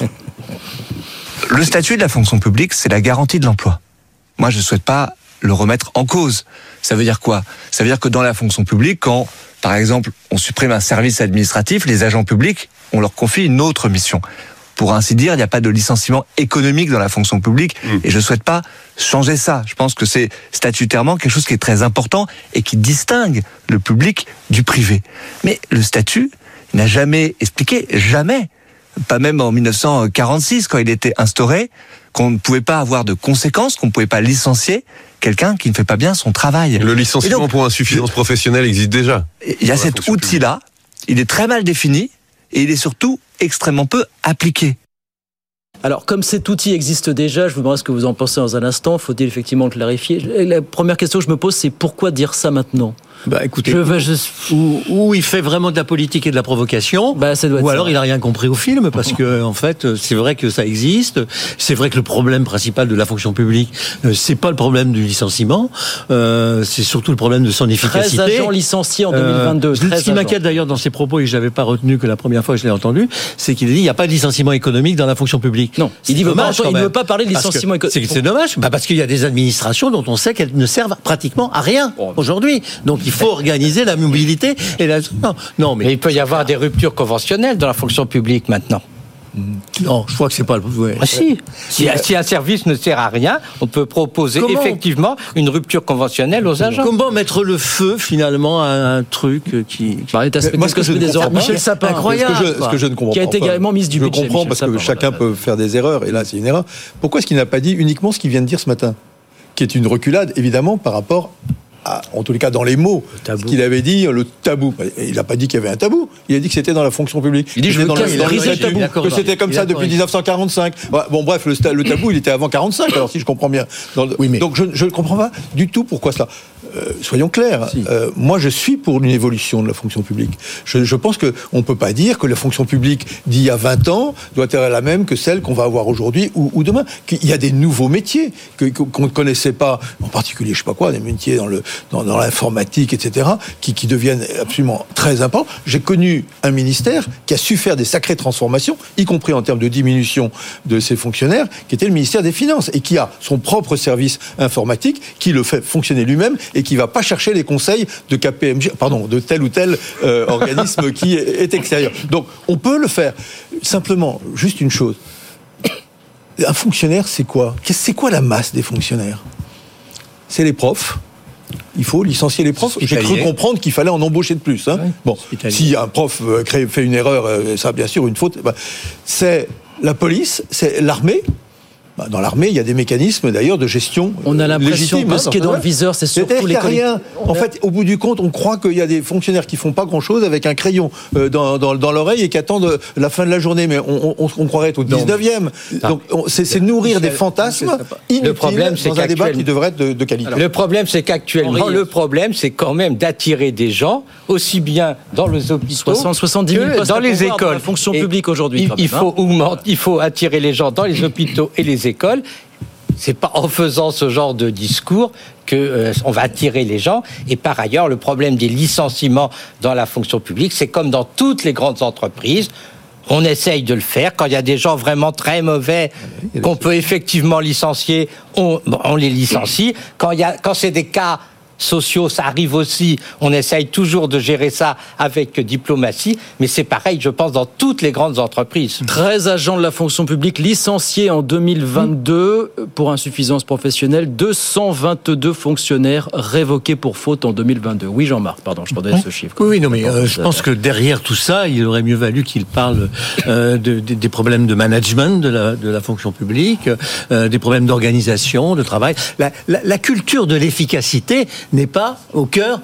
S14: Le statut de la fonction publique, c'est la garantie de l'emploi. Moi, je ne souhaite pas le remettre en cause. Ça veut dire quoi ? Ça veut dire que dans la fonction publique, quand, par exemple, on supprime un service administratif, les agents publics, on leur confie une autre mission. Pour ainsi dire, il n'y a pas de licenciement économique dans la fonction publique, et je ne souhaite pas changer ça. Je pense que c'est statutairement quelque chose qui est très important et qui distingue le public du privé. Mais le statut n'a jamais expliqué, jamais, pas même en 1946, quand il était instauré, qu'on ne pouvait pas avoir de conséquences, qu'on ne pouvait pas licencier quelqu'un qui ne fait pas bien son travail.
S15: Le licenciement pour insuffisance professionnelle existe déjà.
S14: Il y a cet outil-là, il est très mal défini, et il est surtout extrêmement peu appliqué.
S9: Alors, comme cet outil existe déjà, je vous demanderai ce que vous en pensez dans un instant, faut-il effectivement clarifier. La première question que je me pose, c'est pourquoi dire ça maintenant ?
S13: Écoutez, ou il fait vraiment de la politique et de la provocation, ou alors il n'a rien compris au film, parce que en fait, c'est vrai que ça existe. C'est vrai que le problème principal de la fonction publique, c'est pas le problème du licenciement, c'est surtout le problème de son efficacité.
S9: 13 agents licenciés en 2022.
S13: Ce qui m'inquiète d'ailleurs dans ses propos, et que je n'avais pas retenu que la première fois que je l'ai entendu, c'est qu'il dit qu'il n'y a pas de licenciement économique dans la fonction publique.
S9: Non, il ne veut pas parler de licenciement économique.
S13: C'est dommage, parce qu'il y a des administrations dont on sait qu'elles ne servent pratiquement à rien aujourd'hui. Donc il faut organiser la mobilité et la... Non, mais
S12: il peut y avoir des ruptures conventionnelles dans la fonction publique maintenant.
S13: Non, je crois que c'est pas le...
S12: Si un service ne sert à rien, on peut proposer effectivement une rupture conventionnelle aux agents.
S13: Comment mettre le feu finalement à un truc qui...
S11: Moi, ce que je ne comprends pas,
S9: Michel Sapin,
S11: incroyable, ce que je ne comprends
S9: qui a été également mise du budget.
S11: Je comprends parce que chacun peut faire des erreurs, et là c'est une erreur. Pourquoi est-ce qu'il n'a pas dit uniquement ce qu'il vient de dire ce matin, qui est une reculade évidemment par rapport en tous les cas dans les mots, ce qu'il avait dit, le tabou. Il n'a pas dit qu'il y avait un tabou, il a dit que c'était dans la fonction publique.
S9: Il dit je veux briser le tabou.
S11: Que c'était comme ça depuis 1945. Bon bref, le tabou il était avant 45, alors si je comprends bien. Donc je ne comprends pas du tout pourquoi cela. Soyons clairs, moi je suis pour une évolution de la fonction publique. Je pense qu'on ne peut pas dire que la fonction publique d'il y a 20 ans doit être la même que celle qu'on va avoir aujourd'hui ou demain. Il y a des nouveaux métiers qu'on ne connaissait pas, en particulier, je ne sais pas quoi, des métiers dans l'informatique, etc., qui deviennent absolument très importants. J'ai connu un ministère qui a su faire des sacrées transformations, y compris en termes de diminution de ses fonctionnaires, qui était le ministère des Finances, et qui a son propre service informatique, qui le fait fonctionner lui-même, et qui ne va pas chercher les conseils de KPMG, de tel ou tel organisme qui est extérieur. Donc, on peut le faire. Simplement, juste une chose. Un fonctionnaire, c'est quoi ? C'est quoi la masse des fonctionnaires ? C'est les profs. Il faut licencier les profs. J'ai cru comprendre qu'il fallait en embaucher de plus. Hein. Oui, bon, si un prof fait une erreur, ça, bien sûr, une faute. C'est la police, c'est l'armée. Dans l'armée, il y a des mécanismes d'ailleurs de gestion.
S9: On a l'impression que ce qui est dans le viseur, c'est surtout les
S11: rien. En fait, au bout du compte, on croit qu'il y a des fonctionnaires qui font pas grand-chose avec un crayon dans l'oreille et qui attendent la fin de la journée. Mais on croirait être au 19e. Donc, c'est nourrir des fantasmes inutiles dans un débat qui devrait être de qualité.
S12: Le problème, c'est qu'actuellement, le problème, c'est quand même d'attirer des gens, aussi bien dans les hôpitaux 70 000 que dans les écoles.
S9: Dans la fonction publique aujourd'hui.
S12: Il faut attirer les gens dans les hôpitaux et les écoles. C'est pas en faisant ce genre de discours que on va attirer les gens. Et par ailleurs, le problème des licenciements dans la fonction publique, c'est comme dans toutes les grandes entreprises. On essaye de le faire. Quand il y a des gens vraiment très mauvais qu'on peut effectivement licencier, on les licencie. Quand c'est des cas sociaux, ça arrive aussi. On essaye toujours de gérer ça avec diplomatie, mais c'est pareil, je pense, dans toutes les grandes entreprises.
S9: 13 agents de la fonction publique licenciés en 2022 pour insuffisance professionnelle, 222 fonctionnaires révoqués pour faute en 2022. Oui, Jean-Marc, pardon, je redonne ce chiffre.
S13: Oui, non, mais je pense que derrière tout ça, il aurait mieux valu qu'il parle des problèmes de management de la fonction publique, des problèmes d'organisation, de travail. La culture de l'efficacité n'est pas au cœur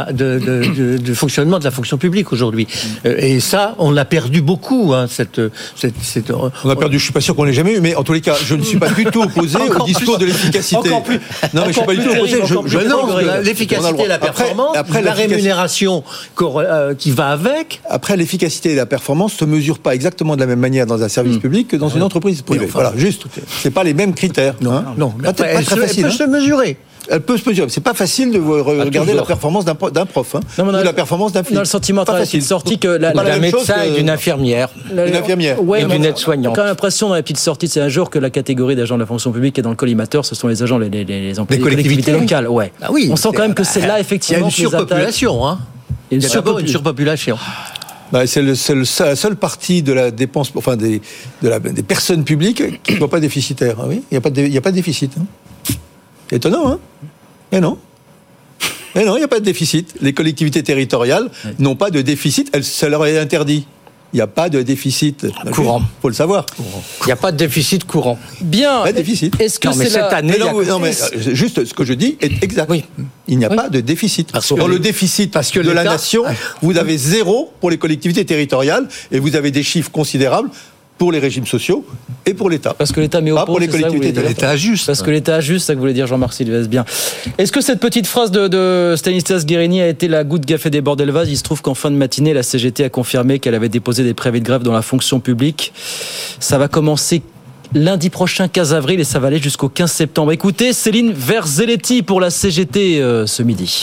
S13: du fonctionnement de la fonction publique aujourd'hui. Et ça, on l'a perdu beaucoup. Hein,
S11: on a perdu, je suis pas sûr qu'on l'ait jamais eu, mais en tous les cas, je ne suis pas du tout opposé au discours de l'efficacité.
S13: Encore plus.
S11: Non, mais je suis pas du tout opposé.
S13: L'efficacité et la performance, la rémunération qui va avec.
S11: Après, l'efficacité et la performance se mesurent pas exactement de la même manière dans un service public que dans une entreprise privée. Oui, voilà, juste. C'est pas les mêmes critères.
S13: Non, mais après, elle peut se mesurer.
S11: Elle peut se mesurer. C'est pas facile de regarder la performance d'un prof, ou la performance d'un flic.
S9: On a le sentiment
S11: pas facile.
S9: Sortie que
S12: d'un médecin et d'une infirmière.
S11: Une infirmière.
S9: Ouais,
S12: et d'une aide-soignante.
S9: On a l'impression dans la petite sortie de ces un jour que la catégorie d'agents de la fonction publique est dans le collimateur, ce sont les agents, les employés des collectivités locales. Ouais.
S13: Ah oui,
S9: on sent quand même que c'est là effectivement.
S13: Il y a une surpopulation. Il y a d'abord une surpopulation.
S11: C'est la seule partie de la dépense, enfin des personnes publiques qui ne soit pas déficitaire. Ah oui, il n'y a pas de déficit. Étonnant, hein? Et non, il n'y a pas de déficit. Les collectivités territoriales n'ont pas de déficit, ça leur est interdit. Il n'y a pas de déficit
S12: courant.
S11: Il faut le savoir.
S12: Il n'y a pas de déficit courant.
S9: Bien.
S11: Pas de déficit.
S9: Est-ce que
S12: cette année,
S11: juste ce que je dis est exact. Oui. Il n'y a pas de déficit. Dans le déficit de la nation, vous avez 0 pour les collectivités territoriales et vous avez des chiffres considérables pour les régimes sociaux et pour l'État.
S9: Parce que l'État met au point,
S11: pour les collectivités.
S9: L'État ajuste. Parce que l'État ajuste, ça que voulait dire Jean-Marc Sylvestre. Bien. Est-ce que cette petite phrase de Stanislas Guérini a été la goutte café des bordels vases? Il se trouve qu'en fin de matinée, la CGT a confirmé qu'elle avait déposé des préavis de grève dans la fonction publique. Ça va commencer lundi prochain, 15 avril, et ça va aller jusqu'au 15 septembre. Écoutez, Céline Verzelletti pour la CGT ce midi.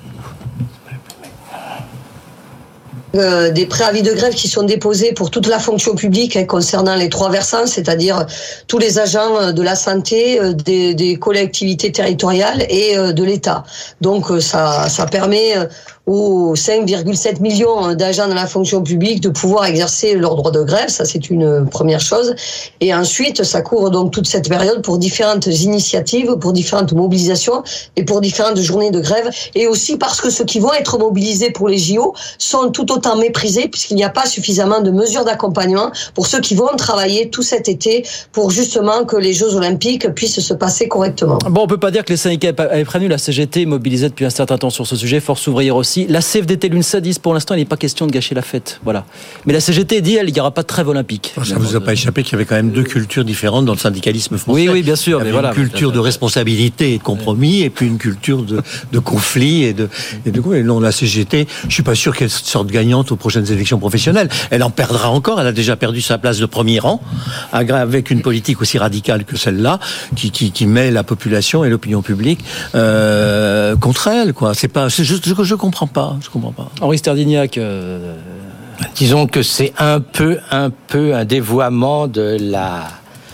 S16: Des préavis de grève qui sont déposés pour toute la fonction publique concernant les 3 versants, c'est-à-dire tous les agents de la santé, des collectivités territoriales et de l'État. Donc ça permet aux 5,7 millions d'agents de la fonction publique de pouvoir exercer leur droit de grève, ça c'est une première chose. Et ensuite, ça couvre donc toute cette période pour différentes initiatives, pour différentes mobilisations et pour différentes journées de grève. Et aussi parce que ceux qui vont être mobilisés pour les JO sont tout autant méprisés puisqu'il n'y a pas suffisamment de mesures d'accompagnement pour ceux qui vont travailler tout cet été pour justement que les Jeux Olympiques puissent se passer correctement.
S9: Bon, on peut pas dire que les syndicats avaient prévenu, la CGT mobilisée depuis un certain temps sur ce sujet, Force ouvrière aussi. La CFDT, l'UNSA disent pour l'instant, il n'est pas question de gâcher la fête. Voilà. Mais la CGT dit, il n'y aura pas de trêve olympique.
S13: Ça ne vous a pas échappé qu'il y avait quand même 2 cultures différentes dans le syndicalisme français.
S9: Oui, bien sûr.
S13: Il y avait une culture de responsabilité et de compromis, et puis une culture de conflit et de non, la CGT, je suis pas sûr qu'elle sorte gagnante aux prochaines élections professionnelles. Elle en perdra encore. Elle a déjà perdu sa place de premier rang avec une politique aussi radicale que celle-là, qui met la population et l'opinion publique contre elle. C'est juste que je comprends pas.
S9: Henri Sterdignac.
S12: Disons que c'est un peu un dévoiement de la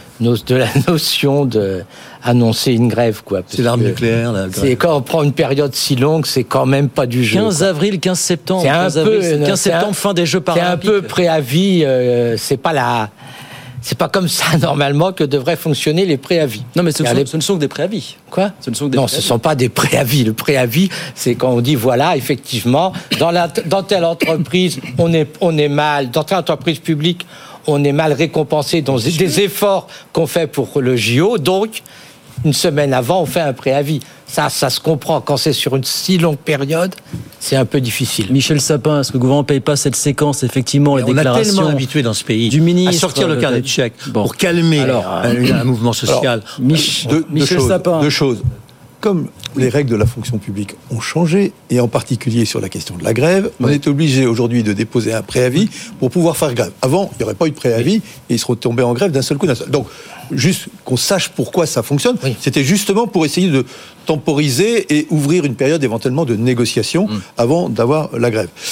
S12: notion de annoncer une grève, quoi.
S13: C'est l'arme nucléaire, la grève.
S12: C'est quand on prend une période si longue, c'est quand même pas du jeu.
S9: 15 avril, 15 septembre. 15 septembre, fin des Jeux paralympiques.
S12: C'est un peu préavis, c'est pas comme ça, normalement, que devraient fonctionner les préavis.
S9: Non, mais ce ne sont que des préavis.
S12: Quoi ? Ce ne sont pas des préavis. Le préavis, c'est quand on dit, voilà, effectivement, dans telle entreprise, on est mal, dans telle entreprise publique, on est mal récompensé dans des efforts qu'on fait pour le JO, donc, une semaine avant, on fait un préavis. Ça se comprend. Quand c'est sur une si longue période, c'est un peu difficile.
S9: Michel Sapin, est-ce que le gouvernement ne paye pas cette séquence, effectivement, les déclarations?
S13: On a tellement habitué dans ce pays
S9: du ministre
S13: à sortir le carnet de chèques pour calmer un mouvement social.
S9: Michel Sapin.
S11: 2 choses. Comme les règles de la fonction publique ont changé, et en particulier sur la question de la grève, on est obligé aujourd'hui de déposer un préavis pour pouvoir faire grève. Avant, il n'y aurait pas eu de préavis, et ils seraient tombés en grève d'un seul coup. Donc, juste qu'on sache pourquoi ça fonctionne, c'était justement pour essayer de temporiser et ouvrir une période éventuellement de négociation avant d'avoir la grève.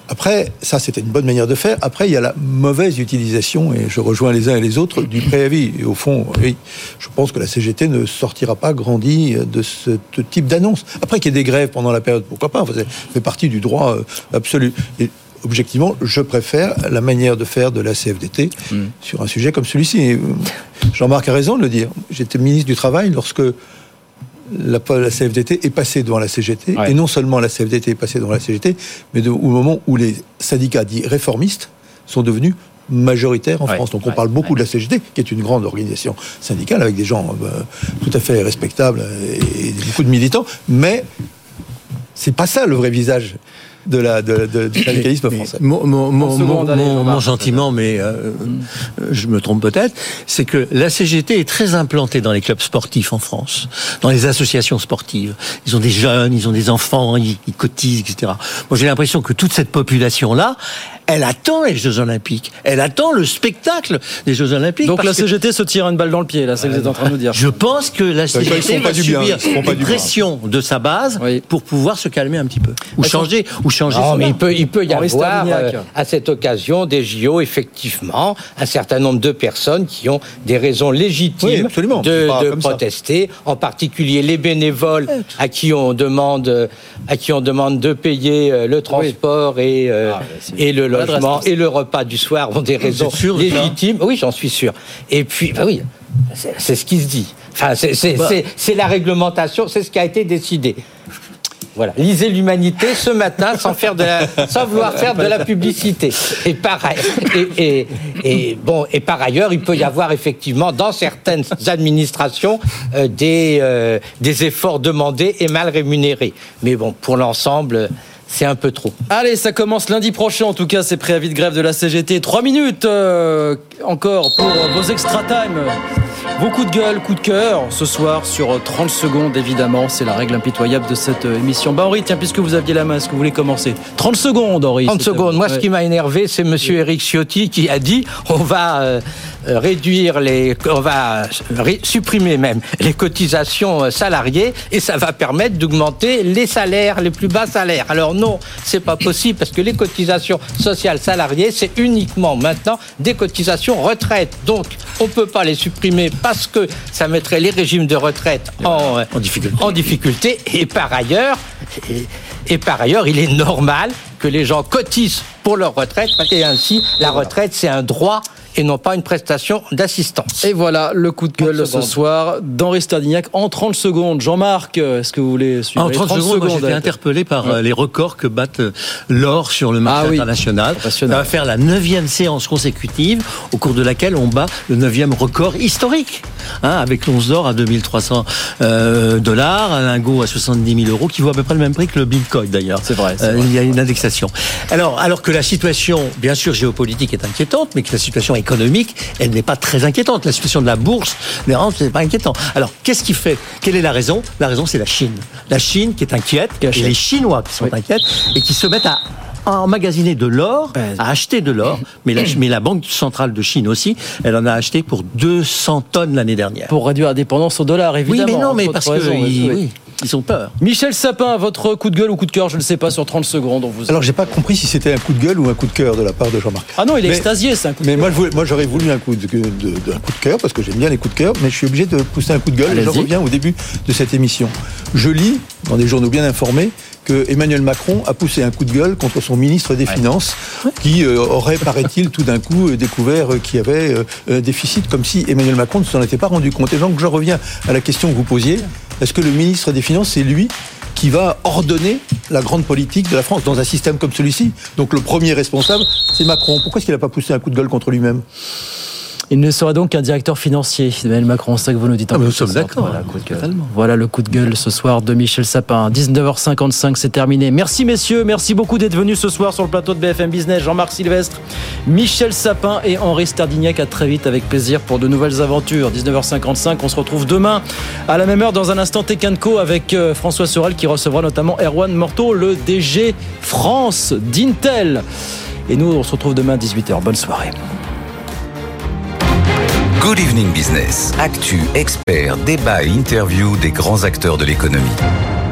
S11: Après, ça, c'était une bonne manière de faire. Après, il y a la mauvaise utilisation, et je rejoins les uns et les autres, du préavis. Et au fond, oui, je pense que la CGT ne sortira pas grandie de ce type d'annonce. Après qu'il y ait des grèves pendant la période, pourquoi pas, ça fait partie du droit absolu. Et objectivement, je préfère la manière de faire de la CFDT sur un sujet comme celui-ci. Et Jean-Marc a raison de le dire. J'étais ministre du Travail lorsque la CFDT est passée devant la CGT, et non seulement la CFDT est passée devant la CGT, mais au moment où les syndicats dits réformistes sont devenus majoritaires en France. Donc on parle beaucoup de la CGT, qui est une grande organisation syndicale avec des gens tout à fait respectables et beaucoup de militants, mais c'est pas ça le vrai visage du syndicalisme français.
S13: Mon sentiment, mais je me trompe peut-être, c'est que la CGT est très implantée dans les clubs sportifs en France, dans les associations sportives. Ils ont des jeunes, ils ont des enfants, ils cotisent, etc. Moi, j'ai l'impression que toute cette population-là, elle attend les Jeux Olympiques. Elle attend le spectacle des Jeux Olympiques.
S2: Donc la CGT se tire une balle dans le pied, là, c'est ce que vous êtes en train de nous dire.
S13: Je pense que la CGT va subir une pression de sa base pour pouvoir se calmer un petit peu. Ou changer
S12: mais il peut y avoir à cette occasion des JO, effectivement, un certain nombre de personnes qui ont des raisons légitimes de protester, en particulier les bénévoles à qui on demande de payer le transport et le logement et le repas du soir ont des raisons légitimes. Oui, j'en suis sûr. Et puis, c'est ce qui se dit. Enfin, c'est la réglementation, c'est ce qui a été décidé. Voilà. Lisez l'Humanité ce matin sans vouloir faire de la publicité. Et par ailleurs, il peut y avoir effectivement dans certaines administrations des efforts demandés et mal rémunérés. Mais bon, pour l'ensemble, c'est un peu trop.
S2: Allez, ça commence lundi prochain, en tout cas, ces préavis de grève de la CGT. 3 minutes encore pour vos extra time. Vos coups de gueule, coups de cœur, ce soir sur 30 secondes, évidemment. C'est la règle impitoyable de cette émission. Henri, tiens, puisque vous aviez la main, est-ce que vous voulez commencer ? 30 secondes, Henri.
S12: 30 secondes. Moi, ce qui m'a énervé, c'est monsieur Éric Ciotti qui a dit on va supprimer même les cotisations salariées et ça va permettre d'augmenter les salaires, les plus bas salaires. Alors non, c'est pas possible parce que les cotisations sociales salariées, c'est uniquement maintenant des cotisations retraite. Donc, on peut pas les supprimer parce que ça mettrait les régimes de retraite en difficulté. Et par ailleurs, il est normal que les gens cotisent pour leur retraite et ainsi, la retraite, c'est un droit et non pas une prestation d'assistance.
S2: Et voilà le coup de gueule ce soir d'Henri Stardignac en 30 secondes. Jean-Marc, est-ce que vous voulez suivre?
S13: En 30 secondes, moi, j'étais interpellé par les records que battent l'or sur le marché international. Ça va faire la 9e séance consécutive au cours de laquelle on bat le 9e record historique, avec l'once d'or à 2300 $, un lingot à 70 000 €, qui vaut à peu près le même prix que le Bitcoin d'ailleurs.
S2: C'est vrai.
S13: Il y a une indexation. Alors que la situation, bien sûr, géopolitique est inquiétante, mais que la situation économique, elle n'est pas très inquiétante. La situation de la bourse, c'est pas inquiétant. Alors, qu'est-ce qui fait? Quelle est la raison? La raison, c'est la Chine. La Chine qui est inquiète, et les Chinois qui sont inquiets, et qui se mettent à emmagasiner de l'or, à acheter de l'or, mais la Banque centrale de Chine aussi, elle en a acheté pour 200 tonnes l'année dernière.
S2: Pour réduire la dépendance au dollar, évidemment.
S13: Oui, mais non, mais parce que ils ont peur.
S2: Michel Sapin, votre coup de gueule ou coup de cœur, je ne sais pas, sur 30 secondes.
S11: Alors, j'ai pas compris si c'était un coup de gueule ou un coup de cœur de la part de Jean-Marc.
S2: Ah non, il est extasié, c'est un coup de
S11: cœur.
S2: Mais
S11: moi, j'aurais voulu un coup de cœur, parce que j'aime bien les coups de cœur, mais je suis obligé de pousser un coup de gueule. Et je reviens au début de cette émission. Je lis, dans des journaux bien informés, que Emmanuel Macron a poussé un coup de gueule contre son ministre des Finances, qui aurait, paraît-il, tout d'un coup découvert qu'il y avait un déficit, comme si Emmanuel Macron ne s'en était pas rendu compte. Et donc, je reviens à la question que vous posiez. Est-ce que le ministre des Finances, c'est lui qui va ordonner la grande politique de la France dans un système comme celui-ci? Donc, le premier responsable, c'est Macron. Pourquoi est-ce qu'il n'a pas poussé un coup de gueule contre lui-même?
S2: Il ne sera donc qu'un directeur financier, Emmanuel Macron, c'est ça que vous nous dites.
S13: Nous sommes d'accord.
S2: Voilà le coup de gueule ce soir de Michel Sapin. 19h55, c'est terminé. Merci messieurs, merci beaucoup d'être venus ce soir sur le plateau de BFM Business. Jean-Marc Sylvestre, Michel Sapin et Henri Stardignac. À très vite, avec plaisir pour de nouvelles aventures. 19h55, on se retrouve demain à la même heure dans un instant Tech & Co avec François Sorel qui recevra notamment Erwan Morteau, le DG France d'Intel. Et nous, on se retrouve demain à 18h. Bonne soirée.
S1: Good Evening Business. Actu, experts, débat et interview des grands acteurs de l'économie.